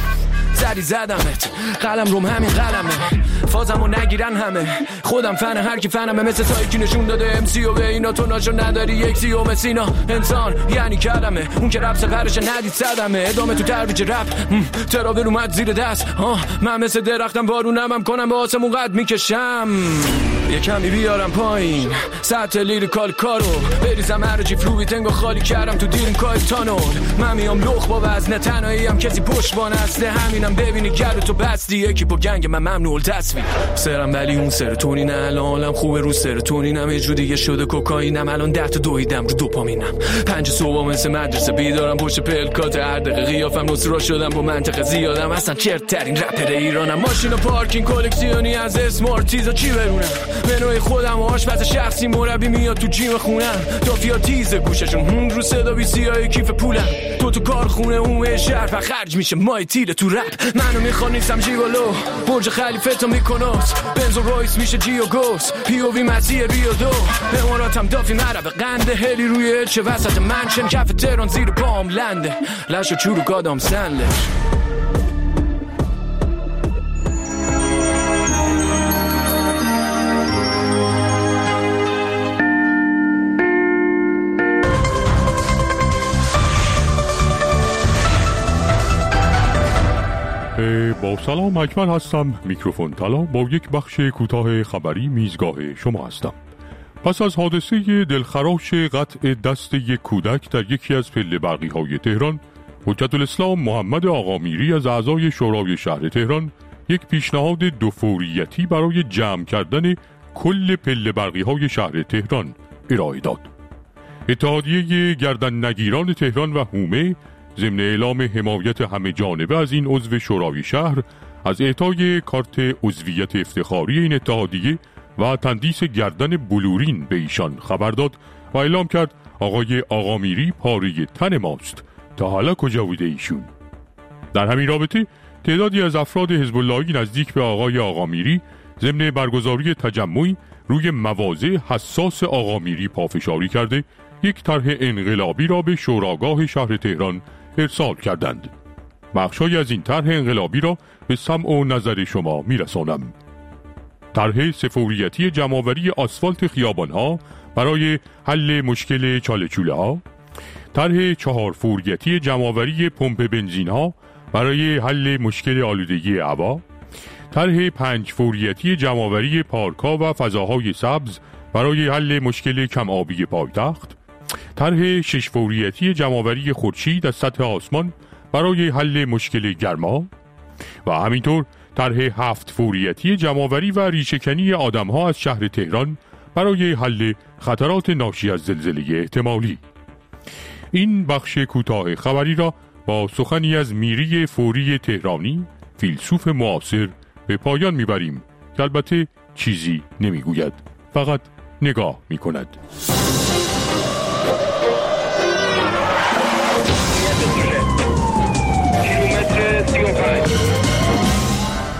S1: زدی زدمت قلم روم همین قلمه، فازمو نگیرن همه، خودم فن هر کی فنمه. مثل تایکی نشون داده ام سی و به اینا تو ناشو نداری یک سی و مسینا. انسان یعنی کلمه، اون که رب سپرش ندید صدمه. ادامه تو ترویج رپ، تراول اومد زیر دست. آه من مثل درختم بارونم هم کنم، به آسمون قد میکشم. یه کمی بیارم پایین سطح لیریکال کارو، بریزم هرجی فلوی تنگو خالی کردم تو دیرین کایتانو. من میام لخ با وزن تنهایی هم کسی پشتبان هسته، همینم ببینی گرد تو بستی یکی با گنگ من ممنوع تصویر. سرم ولی اون سرتونین الانم خوبه، رو سرتونینم یه جو دیگه شده کوکائینم. الان ده تا دویدم رو دوپامینم، پنج صبح مثل مدرسه بیدارم پشت پلکات، هر دقیقه قیافم نصرا شدم با منطقه زیادم. اصلا چرت ترین رپر ایرانم، ماشین و پارکینگ کلکسیونی از اسمارتیزا چی برونم. منوی خودم و آشپز شخصی، مربی میاد تو جیم خونم، تافیا تیز گوششون رو صدا بی سیای کیف پولم. تو تو کارخونه اون شهر و خرج میشه مای تیره تو رپ. منو میخوان نیستم جیگالو، برج خلیفه تو میکنوس، بنز و رویس میشه جیو گوس، پی او وی مسیح ریو دو. اماراتم دافی مرا به قنده، هلی روی چه وسط منشن، کف تهران زیر پام لنده، لش و چورو گادام سنله.
S21: با سلام، اکمل هستم. میکروفون طلا با یک بخش کوتاه خبری میزگاه شما هستم. پس از حادثه دلخراش قطع دست یک کودک در یکی از پله برقی های تهران، حجت‌الاسلام محمد آقامیری از اعضای شورای شهر تهران یک پیشنهاد دوفوریتی برای جمع کردن کل پله برقی های شهر تهران ارائه داد. اتحادیه گردن نگیران تهران و هومه ضمن اعلام حمایت همه جانبه از این عضو شورای شهر از اعطای کارت عضویت افتخاری این اتحادیه و تندیس گردن بلورین به ایشان خبر داد و اعلام کرد آقای آقامیری پاره تن ماست تا حالا کجا بوده ایشون. در همین رابطه تعدادی از افراد حزب اللهی نزدیک به آقای آقامیری ضمن برگزاری تجمعی روی مواضع حساس آقامیری پافشاری کرده یک طرح انقلابی را به شوراگاه شهر تهران ارسال کردند. بخشی از این طرح انقلابی را به سمع و نظر شما میرسانم. طرح سفوریتی جمع‌آوری آسفالت خیابان‌ها برای حل مشکل چاله‌چوله‌ها، طرح چهار فوریتی جمع‌آوری پمپ بنزین‌ها برای حل مشکل آلودگی هوا، طرح پنج فوریتی جمع‌آوری پارک‌ها و فضاهای سبز برای حل مشکل کم‌آبی پایتخت، طرح شش فوریتی جمع‌آوری خورشید از سطح آسمان برای حل مشکل گرما و همینطور طرح هفت فوریتی جمع‌آوری و ریشه‌کنی آدم‌ها از شهر تهران برای حل خطرات ناشی از زلزله احتمالی. این بخش کوتاه خبری را با سخنی از میری فوری تهرانی، فیلسوف معاصر، به پایان میبریم که البته چیزی نمیگوید، فقط نگاه میکند.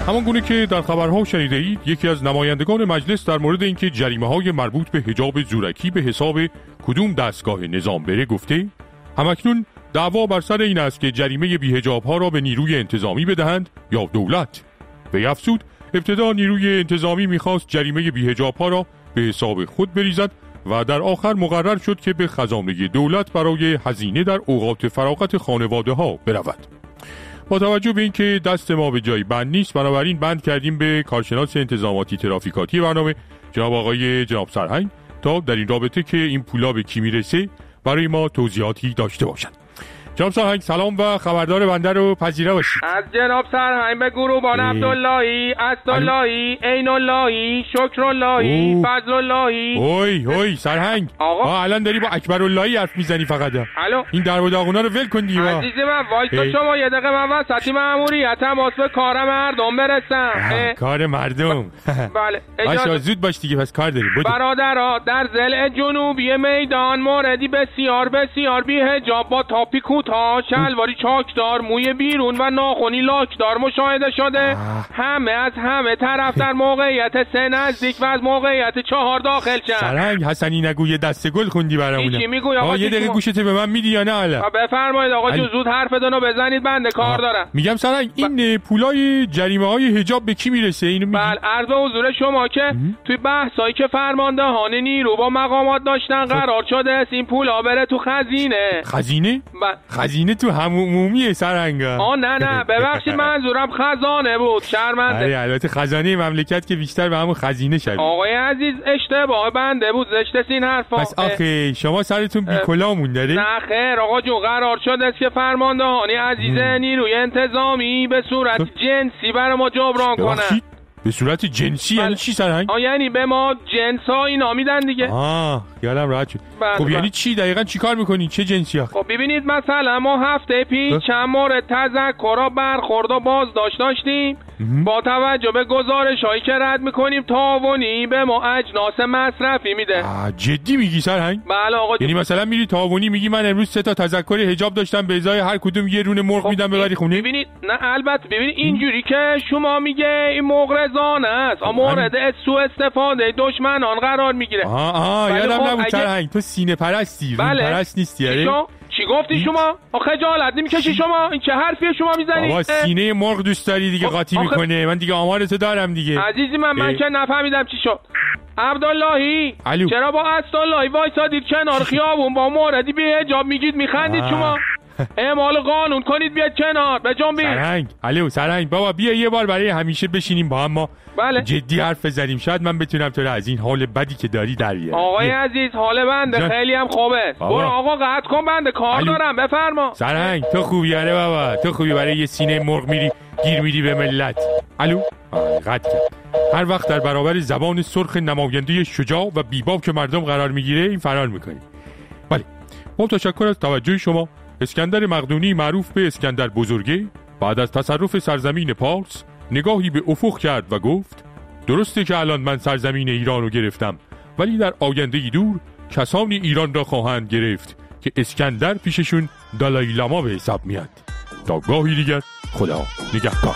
S21: همان گونه که در خبرها شنیده اید، یکی از نمایندگان مجلس در مورد اینکه جریمه‌های مربوط به حجاب زورکی به حساب کدوم دستگاه نظام بره گفته همکنون دعوا بر سر این است که جریمه بی‌حجاب‌ها را به نیروی انتظامی بدهند یا دولت. به افزود ابتدا نیروی انتظامی می‌خواست جریمه بی‌حجاب‌ها را به حساب خود بریزد و در آخر مقرر شد که به خزانه دولت برای هزینه در اوقات فراغت خانواده‌ها برود. با توجه به اینکه دست ما به جای بند نیست، بنابراین بند کردیم به کارشناس انتظاماتی ترافیکاتی برنامه جناب آقای جناب سرهنگ تا در این رابطه که این پولا به کی میرسه برای ما توضیحاتی داشته باشند. جناب سرهنگ سلام و خبردار بنده رو پذیرا باشید.
S8: از جناب سرهنگ به گروبان عبداللهی، اسداللهی، عیناللهی، شکراللهی، فضلاللهی.
S21: اوی اوی سرهنگ آقا الان داری با اکبراللهی حرف میزنی فقط.
S8: الو
S21: این در و داغونا رو ول کن دیگه.
S8: عزیز من وایسا شما یه دقیقه، من وسطی ماموریتم واسه کار مردم برسم.
S21: کار مردم
S8: بله
S21: اجازه زود باش دیگه، پس کار داریم.
S8: برادرها در ضلع جنوبی میدان موردی بسیار بسیار بی‌حجاب با تاپی تا شلواری چاکدار، موی بیرون و ناخنی لاکدار مشاهده شده. آه. همه از همه طرف در موقعیت سه نزدیک و از موقعیت چهار داخل شدن.
S21: سرهنگ حسنی نگو یه دسته گل خوندی برامون.
S8: چی میگوی آقا؟
S21: یه دقیقه گوشت به من میدی یا نه حالا؟
S8: بفرمایید آقا جو، زود حرفتون رو بزنید، بنده کار دارم.
S21: میگم سرهنگ این ب... پولای جریمه های حجاب به کی میرسه اینو میگی؟
S8: بله عرض حضور شما که ام. توی بحثایی که فرماندهان نیرو با مقامات داشتن قرار شده است این پولا بره تو خزینه.
S21: خزینه؟
S8: بله
S21: خزینه تو عمومیه سرهنگا.
S8: آه نه نه ببخشید منظورم خزانه بود، شرمنده.
S21: آره البته خزانه مملکت که بیشتر به همون خزینه شد.
S8: آقای عزیز اشتباه بنده بود، زشت سین حرفا.
S21: پس آخه شما سرتون بی کلا مونداره؟
S8: نه خیر آقا جو، قرار شده است که فرماندهانی عزیز نیروی انتظامی به صورت جنسی برای ما جبران کنه.
S3: به صورت جنسی یعنی چی سرهنگ؟
S8: آه یعنی به ما جنس ها اینا میدن دیگه.
S3: آه یادم راحت شد. خب یعنی چی دقیقاً چی کار میکنی؟ چه جنسی ها؟
S8: خب ببینید مثلا ما هفته پیش چند مورد تذکر و برخورد و بازداشت داشتیم. با توجه به گزارش هایی که رد میکنیم تعاونی به ما اجناس مصرفی میده.
S3: آه جدی میگی سرهنگ؟
S8: بله آقا.
S3: یعنی مثلا میری تعاونی میگی من امروز سه تا تذکر حجاب داشتم به ازای هر کدوم یه رونه مرغ میدم ببری خونه؟
S8: ببینید نه البته ببینید اینجوری که شما میگه این مغرضانه است، مورد سوء استفاده دشمنان قرار میگیره.
S3: آها آها یادم نبود سرهنگ تو سینه پرستی، رو پرست نیستی.
S8: چی, چی گفتی شما؟ آخه خجالت نمیکشی شما؟ این چه حرفیه شما میزنید؟
S3: بابا سینه مرغ دوست داری دیگه قاطی آخه... میکنه. من دیگه آمارتو دارم دیگه.
S8: عزیزی من من که نفهمیدم چی شد. عبداللهی
S3: علو.
S8: چرا با اسداللهی وایسادید کنار خیابون با موردی بی حجاب میگید میخندید شما؟ اعمال قانون کنید بیاد کنار به جنبی.
S3: سرهنگ الو سرهنگ بابا بیا یه بار برای همیشه بشینیم با هم ما
S8: بله.
S3: جدی حرف بزنیم، شاید من بتونم تو رو از این حال بدی که داری در بیارم.
S8: آقای بیا. عزیز حال بنده جان. خیلی هم خوبه. برو آقا قطع کن بنده کار علو. دارم بفرما.
S3: سرهنگ تو خوبی آره بابا، تو خوبی برای یه سینه مرغ میری گیر میدی به ملت. الو قطع کرد. هر وقت در برابر زبان سرخ نماینده شجاع و بیباک مردم قرار میگیره این فرار میکنی. بله با تشکر از توجه شما. اسکندر مقدونی معروف به اسکندر بزرگه بعد از تصرف سرزمین پارس نگاهی به افق کرد و گفت درسته که الان من سرزمین ایران رو گرفتم، ولی در آینده دور کسانی ایران را خواهند گرفت که اسکندر پیششون دالای لاما به حساب میاد. تا گاهی دیگر خدا نگهدار.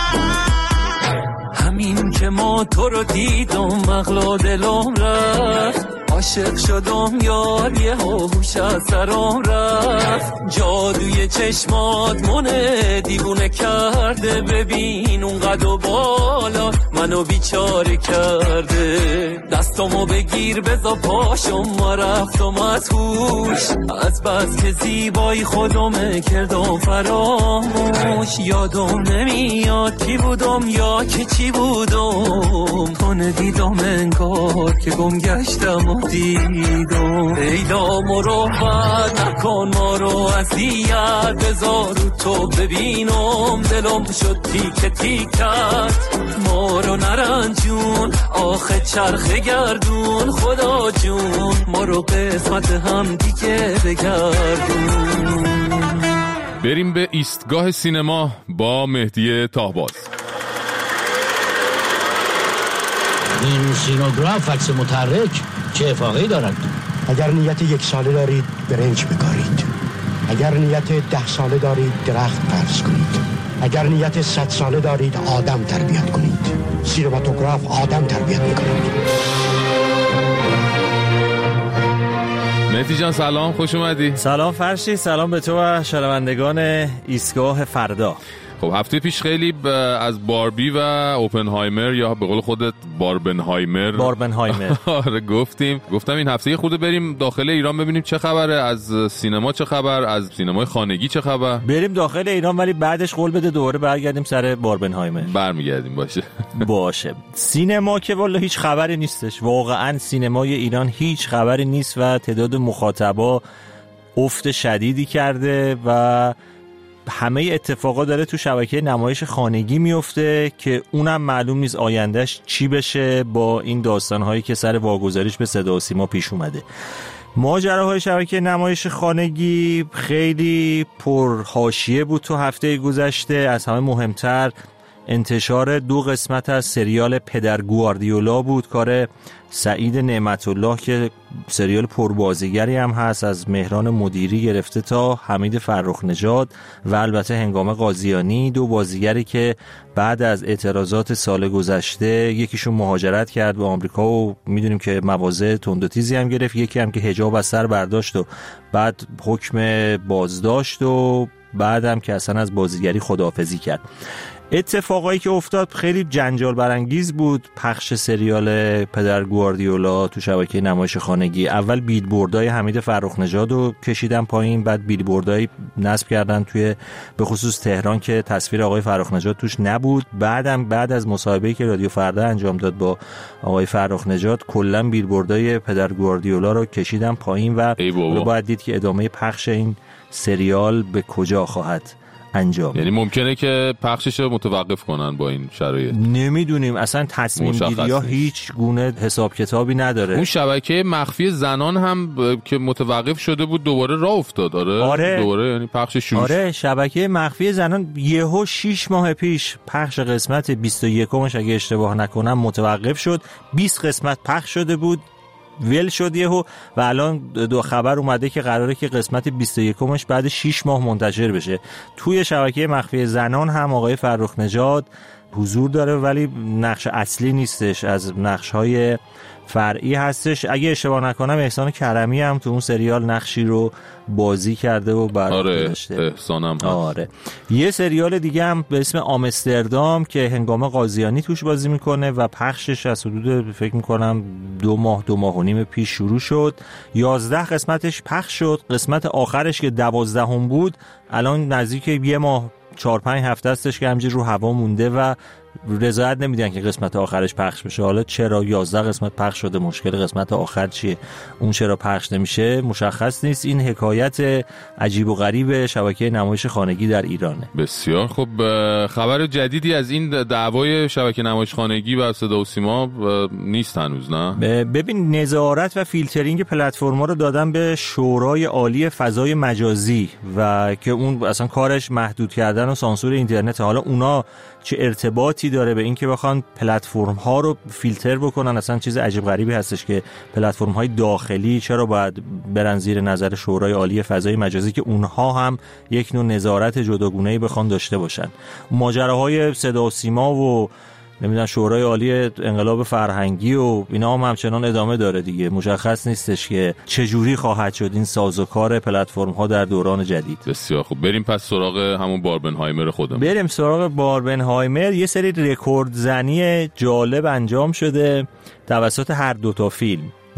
S6: همین که ما تو رو دیدم مغلا دلم رفت، عاشق شدم یار یه هوش از سرم رفت، جادوی چشمات منه دیوونه کرده، ببین اون قد و بالا منو بیچاره کرده، دستامو بگیر بزا پاشم ما رفتم از هوش، از بس که زیبایی خودمه کردم فراموش، یادم نمیاد کی بودم یا که چی بودم، تو ندیدم انگار که گم گشتم و دیدم، ایدا مروحت نکن ما رو اذیت، بذار تو ببینم دلم شد تیک تیکت، ما رو نرنجون آخه چرخ گردون، خدا جون ما رو قسمت هم دیگه بگردون.
S3: بریم به ایستگاه سینما با مهدی تاهباز.
S4: این سینوگراف عکس متحرک چه افاقه‌ای دارد؟
S22: اگر نیت یک ساله دارید برنج بکارید، اگر نیت ده ساله دارید درخت فرض کنید، اگر نیت صد ساله دارید آدم تربیت کنید. سینماتوگراف آدم تربیت میکنه.
S3: مهدی جان سلام، خوش اومدی.
S5: سلام فرشی، سلام به تو و شنوندگان ایستگاه فردا.
S3: خب هفته پیش خیلی از باربی و اوپنهایمر یا به قول خودت باربنهایمر
S5: باربنهایمر
S3: آره گفتیم گفتم این هفته خود بریم داخل ایران ببینیم چه خبره، از سینما چه خبر، از سینمای خانگی چه خبر.
S5: بریم داخل ایران ولی بعدش قول بده دوباره برگردیم سر باربنهایمر.
S3: برمیگردیم باشه.
S5: باشه. سینما که والا هیچ خبری نیستش، واقعا سینمای ایران هیچ خبری نیست و تعداد مخاطبا افت شدیدی کرده و همه اتفاقا داره تو شبکه نمایش خانگی میفته که اونم معلوم نیست آیندهش چی بشه با این داستانهایی که سر واگذاریش به صدا و سیما پیش اومده. ماجراهای شبکه نمایش خانگی خیلی پرحاشیه بود تو هفته گذشته. از همه مهمتر انتشار دو قسمت از سریال پدر گواردیولا بود، کار سعید نعمت الله که سریال پربازیگری هم هست، از مهران مدیری گرفته تا حمید فرخ نژاد و البته هنگام قاضیانی، دو بازیگری که بعد از اعتراضات سال گذشته یکیشون مهاجرت کرد به آمریکا و میدونیم که مواضع تند و تیزی هم گرفت، یکی هم که حجاب از سر برداشت و بعد حکم بازداشت و بعدم که اصلا از بازیگری خداحافظی کرد. اتفاقایی که افتاد خیلی جنجال برانگیز بود. پخش سریال پدر گواردیولا تو شبکه نمایش خانگی، اول بیلبوردهای حمید فرخ نژاد رو کشیدن پایین، بعد بیلبوردهای نصب کردن توی به خصوص تهران که تصویر آقای فرخ نژاد توش نبود. بعدم بعد از مصاحبه‌ای که رادیو فردا انجام داد با آقای فرخ نژاد کلا بیلبوردهای پدر گواردیولا رو کشیدن پایین و رو باید دید که ادامه پخش این سریال به کجا خواهد انجام.
S3: یعنی ممکنه که پخشش رو متوقف کنن با این شرایط.
S5: نمیدونیم، اصلا تصمیم گیری ها هیچ گونه حساب کتابی نداره.
S3: اون شبکه مخفی زنان هم ب... که متوقف شده بود دوباره راه افتاد. آره,
S5: آره.
S3: دوباره یعنی پخش شروع.
S5: آره شبکه مخفی زنان یهو شش ماه پیش پخش قسمت بیست و یکمش اگه اشتباه نکنم متوقف شد. بیست قسمت پخش شده بود، ول شد یهو و الان دو خبر اومده که قراره که قسمت بیست و یکمش بعد شش ماه منتشر بشه. توی شبکه مخفی زنان هم آقای فرخ نژاد حضور داره ولی نقش اصلی نیستش، از نقش‌های فرعی هستش. اگه اشتباه نکنم احسان کرمی هم تو اون سریال نقشی رو بازی کرده و برای
S3: آره داشته. احسانم هست.
S5: آره یه سریال دیگه هم به اسم آمستردام که هنگام قاضیانی توش بازی میکنه و پخشش از حدود فکر میکنم دو ماه دو ماه و نیم پیش شروع شد. یازده قسمتش پخش شد. قسمت آخرش که دوازدهم بود الان نزدیک یه ماه چهار پنج هفته استش که همجوری رو هوا مونده و رضایت نمیدن که قسمت آخرش پخش بشه. حالا چرا یازده قسمت پخش شده، مشکل قسمت آخر چیه، اون چرا پخش نمیشه مشخص نیست. این حکایت عجیب و غریب شبکه نمایش خانگی در ایرانه.
S3: بسیار خب. خبر جدیدی از این دعوای شبکه نمایش خانگی و صدا و سیما نیست هنوز، نه؟
S5: ببین نظارت و فیلترینگ پلتفرم‌ها رو دادن به شورای عالی فضای مجازی و که اون اصلا کارش محدود کردن و سانسور اینترنت. حالا اونا چه ارتباطی داره به این که بخوان پلتفرم ها رو فیلتر بکنن؟ اصلا چیز عجیب غریبی هستش که پلتفرم های داخلی چرا باید برن زیر نظر شورای عالی فضای مجازی که اونها هم یک نوع نظارت جداگونه‌ای بخوان داشته باشن. ماجراهای صدا و سیما و نمیدونم شورای عالی انقلاب فرهنگی و اینا هم همچنان ادامه داره دیگه. مشخص نیستش که چجوری خواهد شد این سازوکار پلتفرم ها در دوران جدید.
S3: بسیار خوب. بریم پس سراغ همون باربنهایمر خودمون.
S5: بریم سراغ باربنهایمر. یه سری رکورد زنی جالب انجام شده توسط هر دوتا فیلم.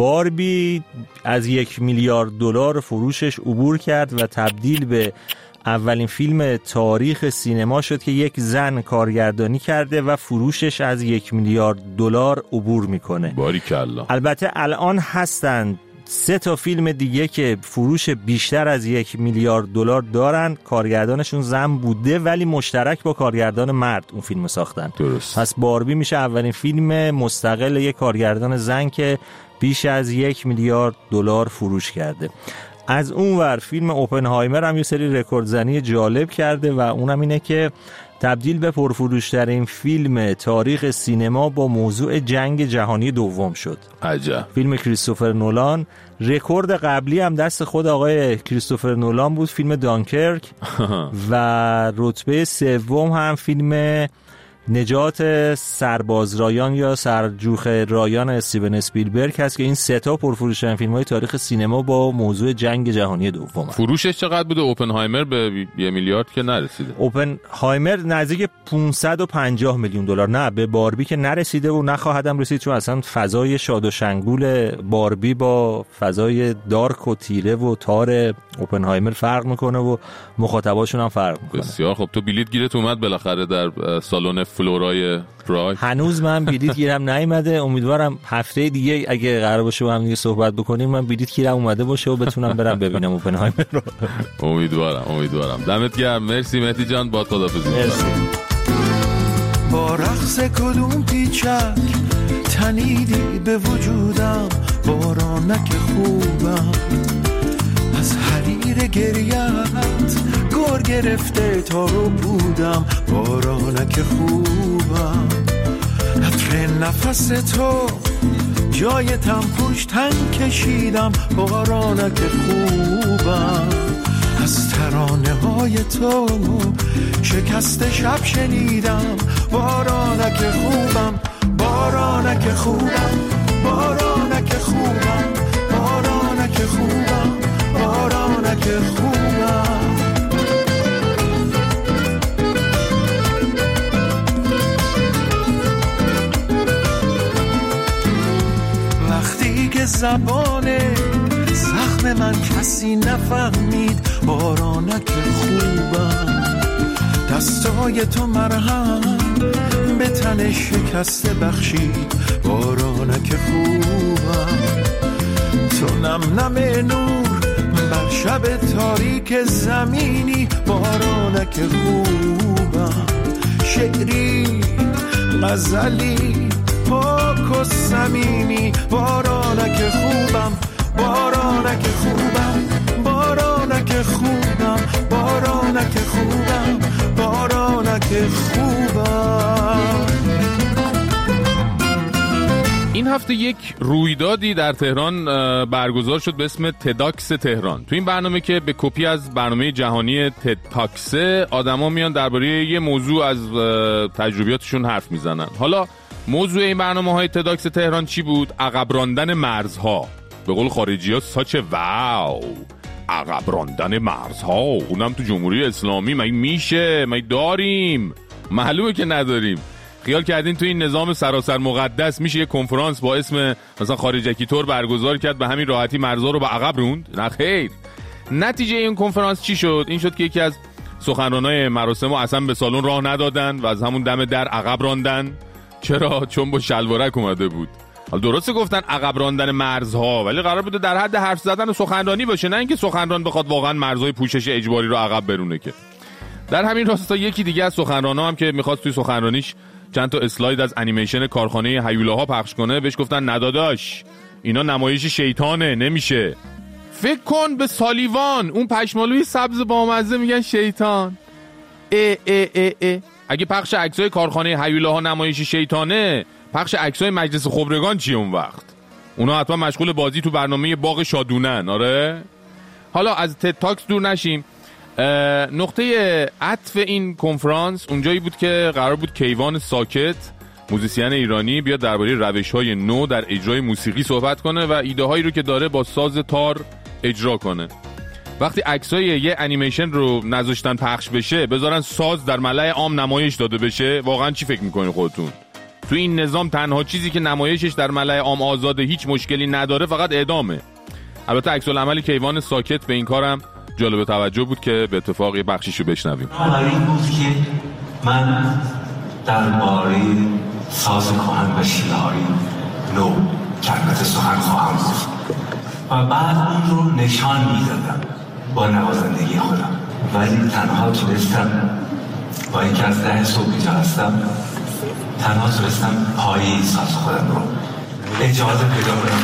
S5: باربی از یک میلیارد دلار فروشش عبور کرد و تبدیل به اولین فیلم تاریخ سینما شد که یک زن کارگردانی کرده و فروشش از یک میلیارد دلار عبور میکنه.
S3: باریکلا.
S5: البته الان هستند سه تا فیلم دیگه که فروش بیشتر از یک میلیارد دلار دارن، کارگردانشون زن بوده ولی مشترک با کارگردان مرد اون فیلم ساختن.
S3: درست.
S5: پس باربی میشه اولین فیلم مستقل یک کارگردان زن که بیش از یک میلیارد دلار فروش کرده. از اون ور فیلم اوپنهایمر هم یه سری رکورد زنی جالب کرده و اونم اینه که تبدیل به پرفروش‌ترین فیلم تاریخ سینما با موضوع جنگ جهانی دوم شد.
S3: عجب.
S5: فیلم کریستوفر نولان. رکورد قبلی هم دست خود آقای کریستوفر نولان بود، فیلم دانکرک. و رتبه سوم هم فیلم نجات سرباز رایان یا سرجوخ رایان استیون اسپیلبرگ هست که این سه تا پرفروش‌ترین فیلم‌های تاریخ سینما با موضوع جنگ جهانی دوم.
S3: فروشش چقدر بوده؟ اوپنهایمر به یه میلیارد که نرسیده.
S5: اوپنهایمر نزدیک پانصد و پنجاه میلیون دلار. نه، به باربی که نرسیده و نخواهدم رسید، چون اصلا فضای شاد و شنگول باربی با فضای دارک و تیره و تار اوپنهایمر فرق میکنه و مخاطباشون هم فرق میکنه.
S3: بسیار خب. تو بلیت گیرت اومد بالاخره در سالن فلورای پراگ؟
S5: هنوز من بلیت گیرم نیومده. امیدوارم هفته دیگه اگه قرار باشه با هم دیگه صحبت بکنیم من بلیت گیرم اومده باشه و بتونم برم ببینم اوپنهایمر رو.
S3: امیدوارم امیدوارم. دمت گرم. مرسی مهدی جان. با خداحافظی.
S6: مرسی. با رقص کدوم پیچک تنیدی به وجودم، بارانک خوبم از حریر گریت گور گرفته تا رو بودم، بارانک خوبم عطر نفس تو جای تنپوش تن کشیدم، بارانک خوبم از ترانه های تو شکست شب شنیدم، بارانک خوبم بارانک خوبم بارانک خوبم بارانک خوبم بارانک خوبم. وقتی که زبان زخم من کسی نفهمید، بارانک خوبم دستای تو مرهم به تن شکسته بخشید، بارانک خوبم تو نم نم نور بر شب تاریک زمینی، بارانک خوبم شعری غزلی پاک و صمیمی، بارانک خوبم بارانک خوبم بارانک خوبم بارانک خوبم بارانک خوبم.
S3: این هفته یک رویدادی در تهران برگزار شد به اسم تداکس تهران. تو این برنامه که به کپی از برنامه جهانی تداکس آدما میان درباره یه موضوع از تجربیاتشون حرف میزنن. حالا موضوع این برنامه‌های تداکس تهران چی بود؟ عقب راندن مرزها. به قول خارجی‌ها ساچ واو، عقب راندن مرزها، اونم تو جمهوری اسلامی. مگه میشه؟ مگه داریم؟ معلومه که نداریم. خیال کردین تو این نظام سراسر مقدس میشه یه کنفرانس با اسم مثلا خارجکی تور برگزار کرد به همین راحتی مرزها رو به عقب روند؟ نه خیر. نتیجه این کنفرانس چی شد؟ این شد که یکی از سخنرانای مراسم رو اصلا به سالن راه ندادن و از همون دم در عقب راندن. چرا؟ چون با شلوارک اومده بود. حالا درسته گفتن عقب راندن مرزها، ولی قرار بوده در حد حرف زدن و سخنرانی باشه، نه اینکه سخنران بخواد واقعا مرزهای پوشش اجباری رو عقب برونه. که در همین راستا یکی دیگه از سخنران‌ها هم که می‌خواست توی سخنرانیش چند تا اسلاید از انیمیشن کارخانه هیولاها پخش کنه، بهش گفتن نداداش اینا نمایش شیطانه، نمیشه. فکر کن به سالیوان، اون پشمالوی سبز بامزه، میگن شیطان. اه اه اه اه. اگه پخش عکسای کارخانه هیولاها نمایش شیطانه، پخش عکسای مجلس خبرگان چیه اون وقت؟ اونا حتما مشغول بازی تو برنامه باغ شادونن. آره. حالا از تد تاکس دور نشیم. نقطه عطف این کنفرانس اونجایی بود که قرار بود کیوان ساکت، موزیسین ایرانی، بیاد درباره روش‌های نو در اجرای موسیقی صحبت کنه و ایده هایی رو که داره با ساز تار اجرا کنه. وقتی عکسای یه انیمیشن رو نذاشتن پخش بشه، بذارن ساز در ملأ عام نمایش داده بشه، واقعا چی فکر میکنین خودتون؟ تو این نظام تنها چیزی که نمایشش در ملأ عام آزاده، هیچ مشکلی نداره، فقط اعدامه. البته عکس العمل کیوان ساکت به این کارم جالب توجه بود که به اتفاق یه بخشیشو بشنویم.
S7: این بود که من درباره ساز کهن و شیره‌های نو کلمت سخن خواهم گفت و بعد اون رو نشان میدادم با نوازندگی خودم، ولی تنها تونستم با اینکه از ده صبح اینجا هستم، تنها تونستم پایی ساز خودم رو اجازه پیدا کنم.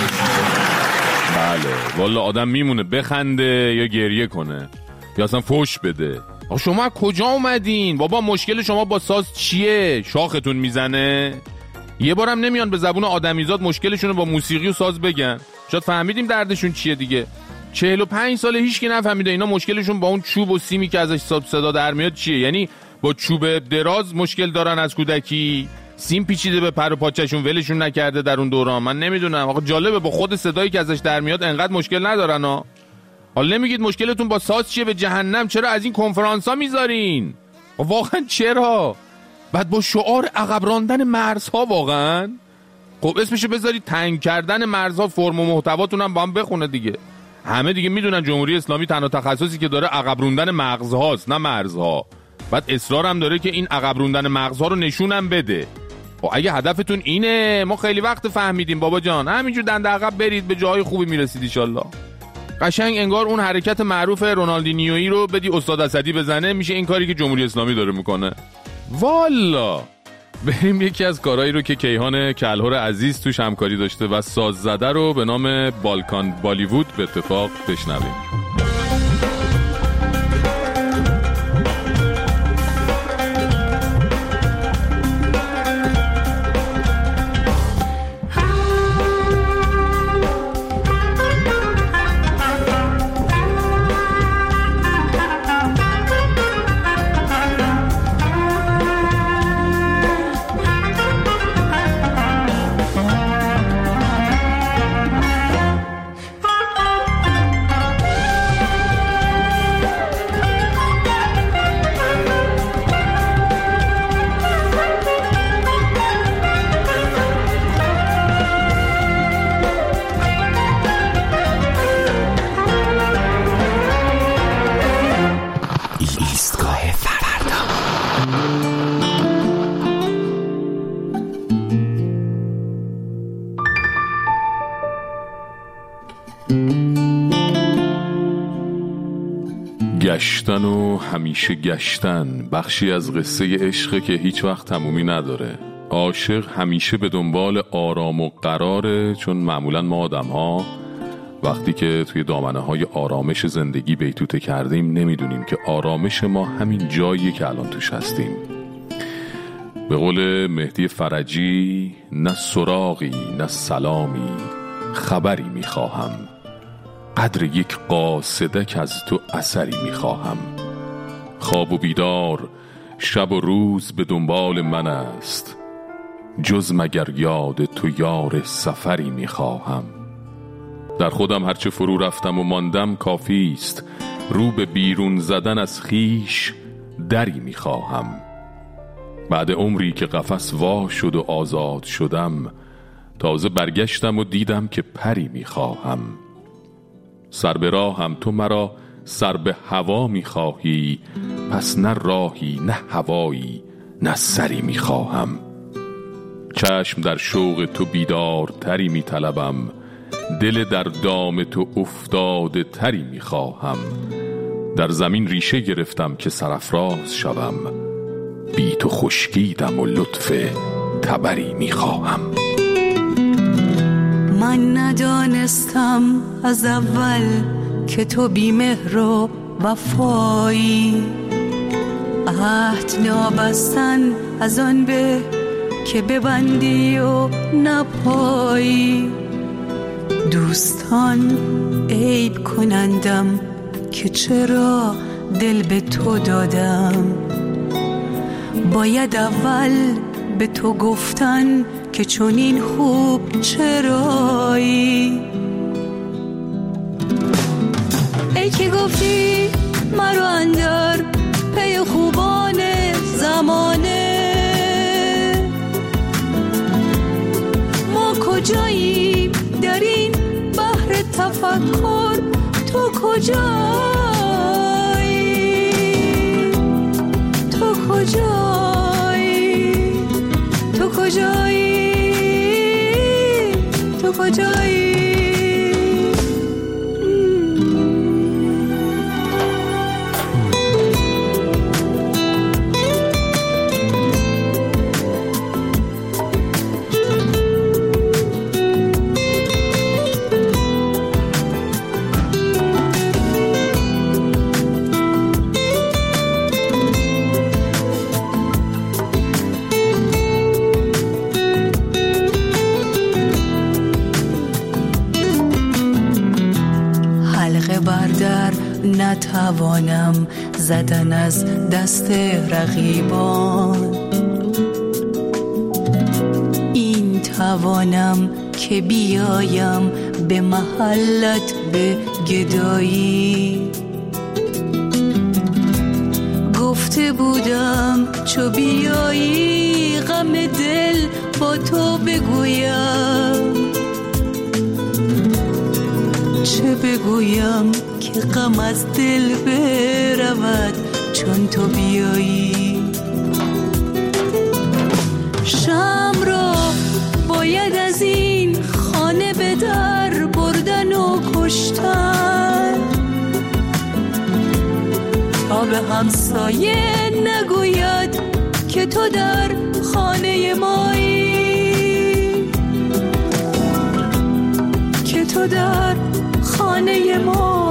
S3: بله والا آدم میمونه بخنده یا گریه کنه یا اصلا فوش بده. شما کجا اومدین؟ بابا مشکل شما با ساز چیه؟ شاختون میزنه؟ یه بارم نمیان به زبون آدمیزاد مشکلشونو با موسیقی و ساز بگن. شاید فهمیدیم دردشون چیه دیگه. چهل و پنج ساله هیچ کی نفهمیده اینا مشکلشون با اون چوب و سیمی که ازش صدا در میاد چیه. یعنی با چوب دراز مشکل دارن از کودکی، سیم پیچیده به پر و پاچشون ولشون نکرده در اون دوران. من نمیدونم. آقا جالبه با خود صدایی که ازش در میاد انقدر مشکل ندارن ها. حالا نمیگید مشکلتون با ساز چیه؟ به جهنم. چرا از این کنفرانس ها میذارین؟ واقعا چرا؟ بعد با شعار عقب راندن مرزها. واقعا خب اسمشو بذارید تنگ کردن مرزها. فرم و محتواتون هم با هم بخونه دیگه. همه دیگه میدونن جمهوری اسلامی تنها تخصصی که داره عقب روندن مغزهاست نه مرزها. بعد اصرار هم داره که این عقب روندن مغزها رو نشونم بده. و اگه هدفتون اینه ما خیلی وقت فهمیدیم بابا جان، همینجور دنده عقب برید به جای خوبی میرسید ان شاءالله. قشنگ انگار اون حرکت معروف رونالدینیویی رو بدی استاد اسدی بزنه میشه این کاری که جمهوری اسلامی داره میکنه. والا بریم یکی از کارهایی رو که کیهان کلهر عزیز توش همکاری داشته و ساز زده رو به نام بالکان بالیوود به اتفاق بشنویم. گشتن و همیشه گشتن بخشی از قصه عشقه که هیچ وقت تمومی نداره. عاشق همیشه به دنبال آرام و قراره، چون معمولا ما آدم ها وقتی که توی دامنه های آرامش زندگی بیتوته کردیم نمیدونیم که آرامش ما همین جاییه که الان توش هستیم. به قول مهدی فرجی نه سراغی نه سلامی خبری میخواهم، قدر یک قاصدک از تو اثری میخواهم. خواب و بیدار شب و روز به دنبال من است، جز مگر یاد تو یار سفری میخواهم. در خودم هرچه فرو رفتم و ماندم کافی است، رو به بیرون زدن از خیش دری میخواهم. بعد عمری که قفس وا شد و آزاد شدم، تازه برگشتم و دیدم که پری میخواهم. سر به راهم تو مرا سر به هوا میخواهی، پس نه راهی نه هوایی نه سری میخواهم. چشم در شوق تو بیدار تری میطلبم، دل در دام تو افتاده تری میخواهم. در زمین ریشه گرفتم که سرافراز شوم، بی تو خشکیدم و لطف تبری میخواهم.
S15: من ندانستم از اول که تو بی مهر و وفایی، عهد نابستن از آن به که ببندی و نپایی. دوستان عیب کنندم که چرا دل به تو دادم، باید اول به تو گفتن که چون این خوب چرایی. ای که گفتی مرا اندر پی خوبان زمانه، ما کجاییم در این بحر تفکر، تو کجایی؟ تو کجایی؟ تو کجایی؟ تو کجایی؟ بردر نتوانم زدن از دست رقیبان. این توانم که بیایم به محلت به گدایی. گفته بودم چو بیایی غم دل با تو بگویم. چه بگویم که غم از دل برود چون تو بیایی. شم را باید از این خانه به در بردن و کشتن تا به همسایه نگوید که تو در خانه مایی، که تو در خانه ما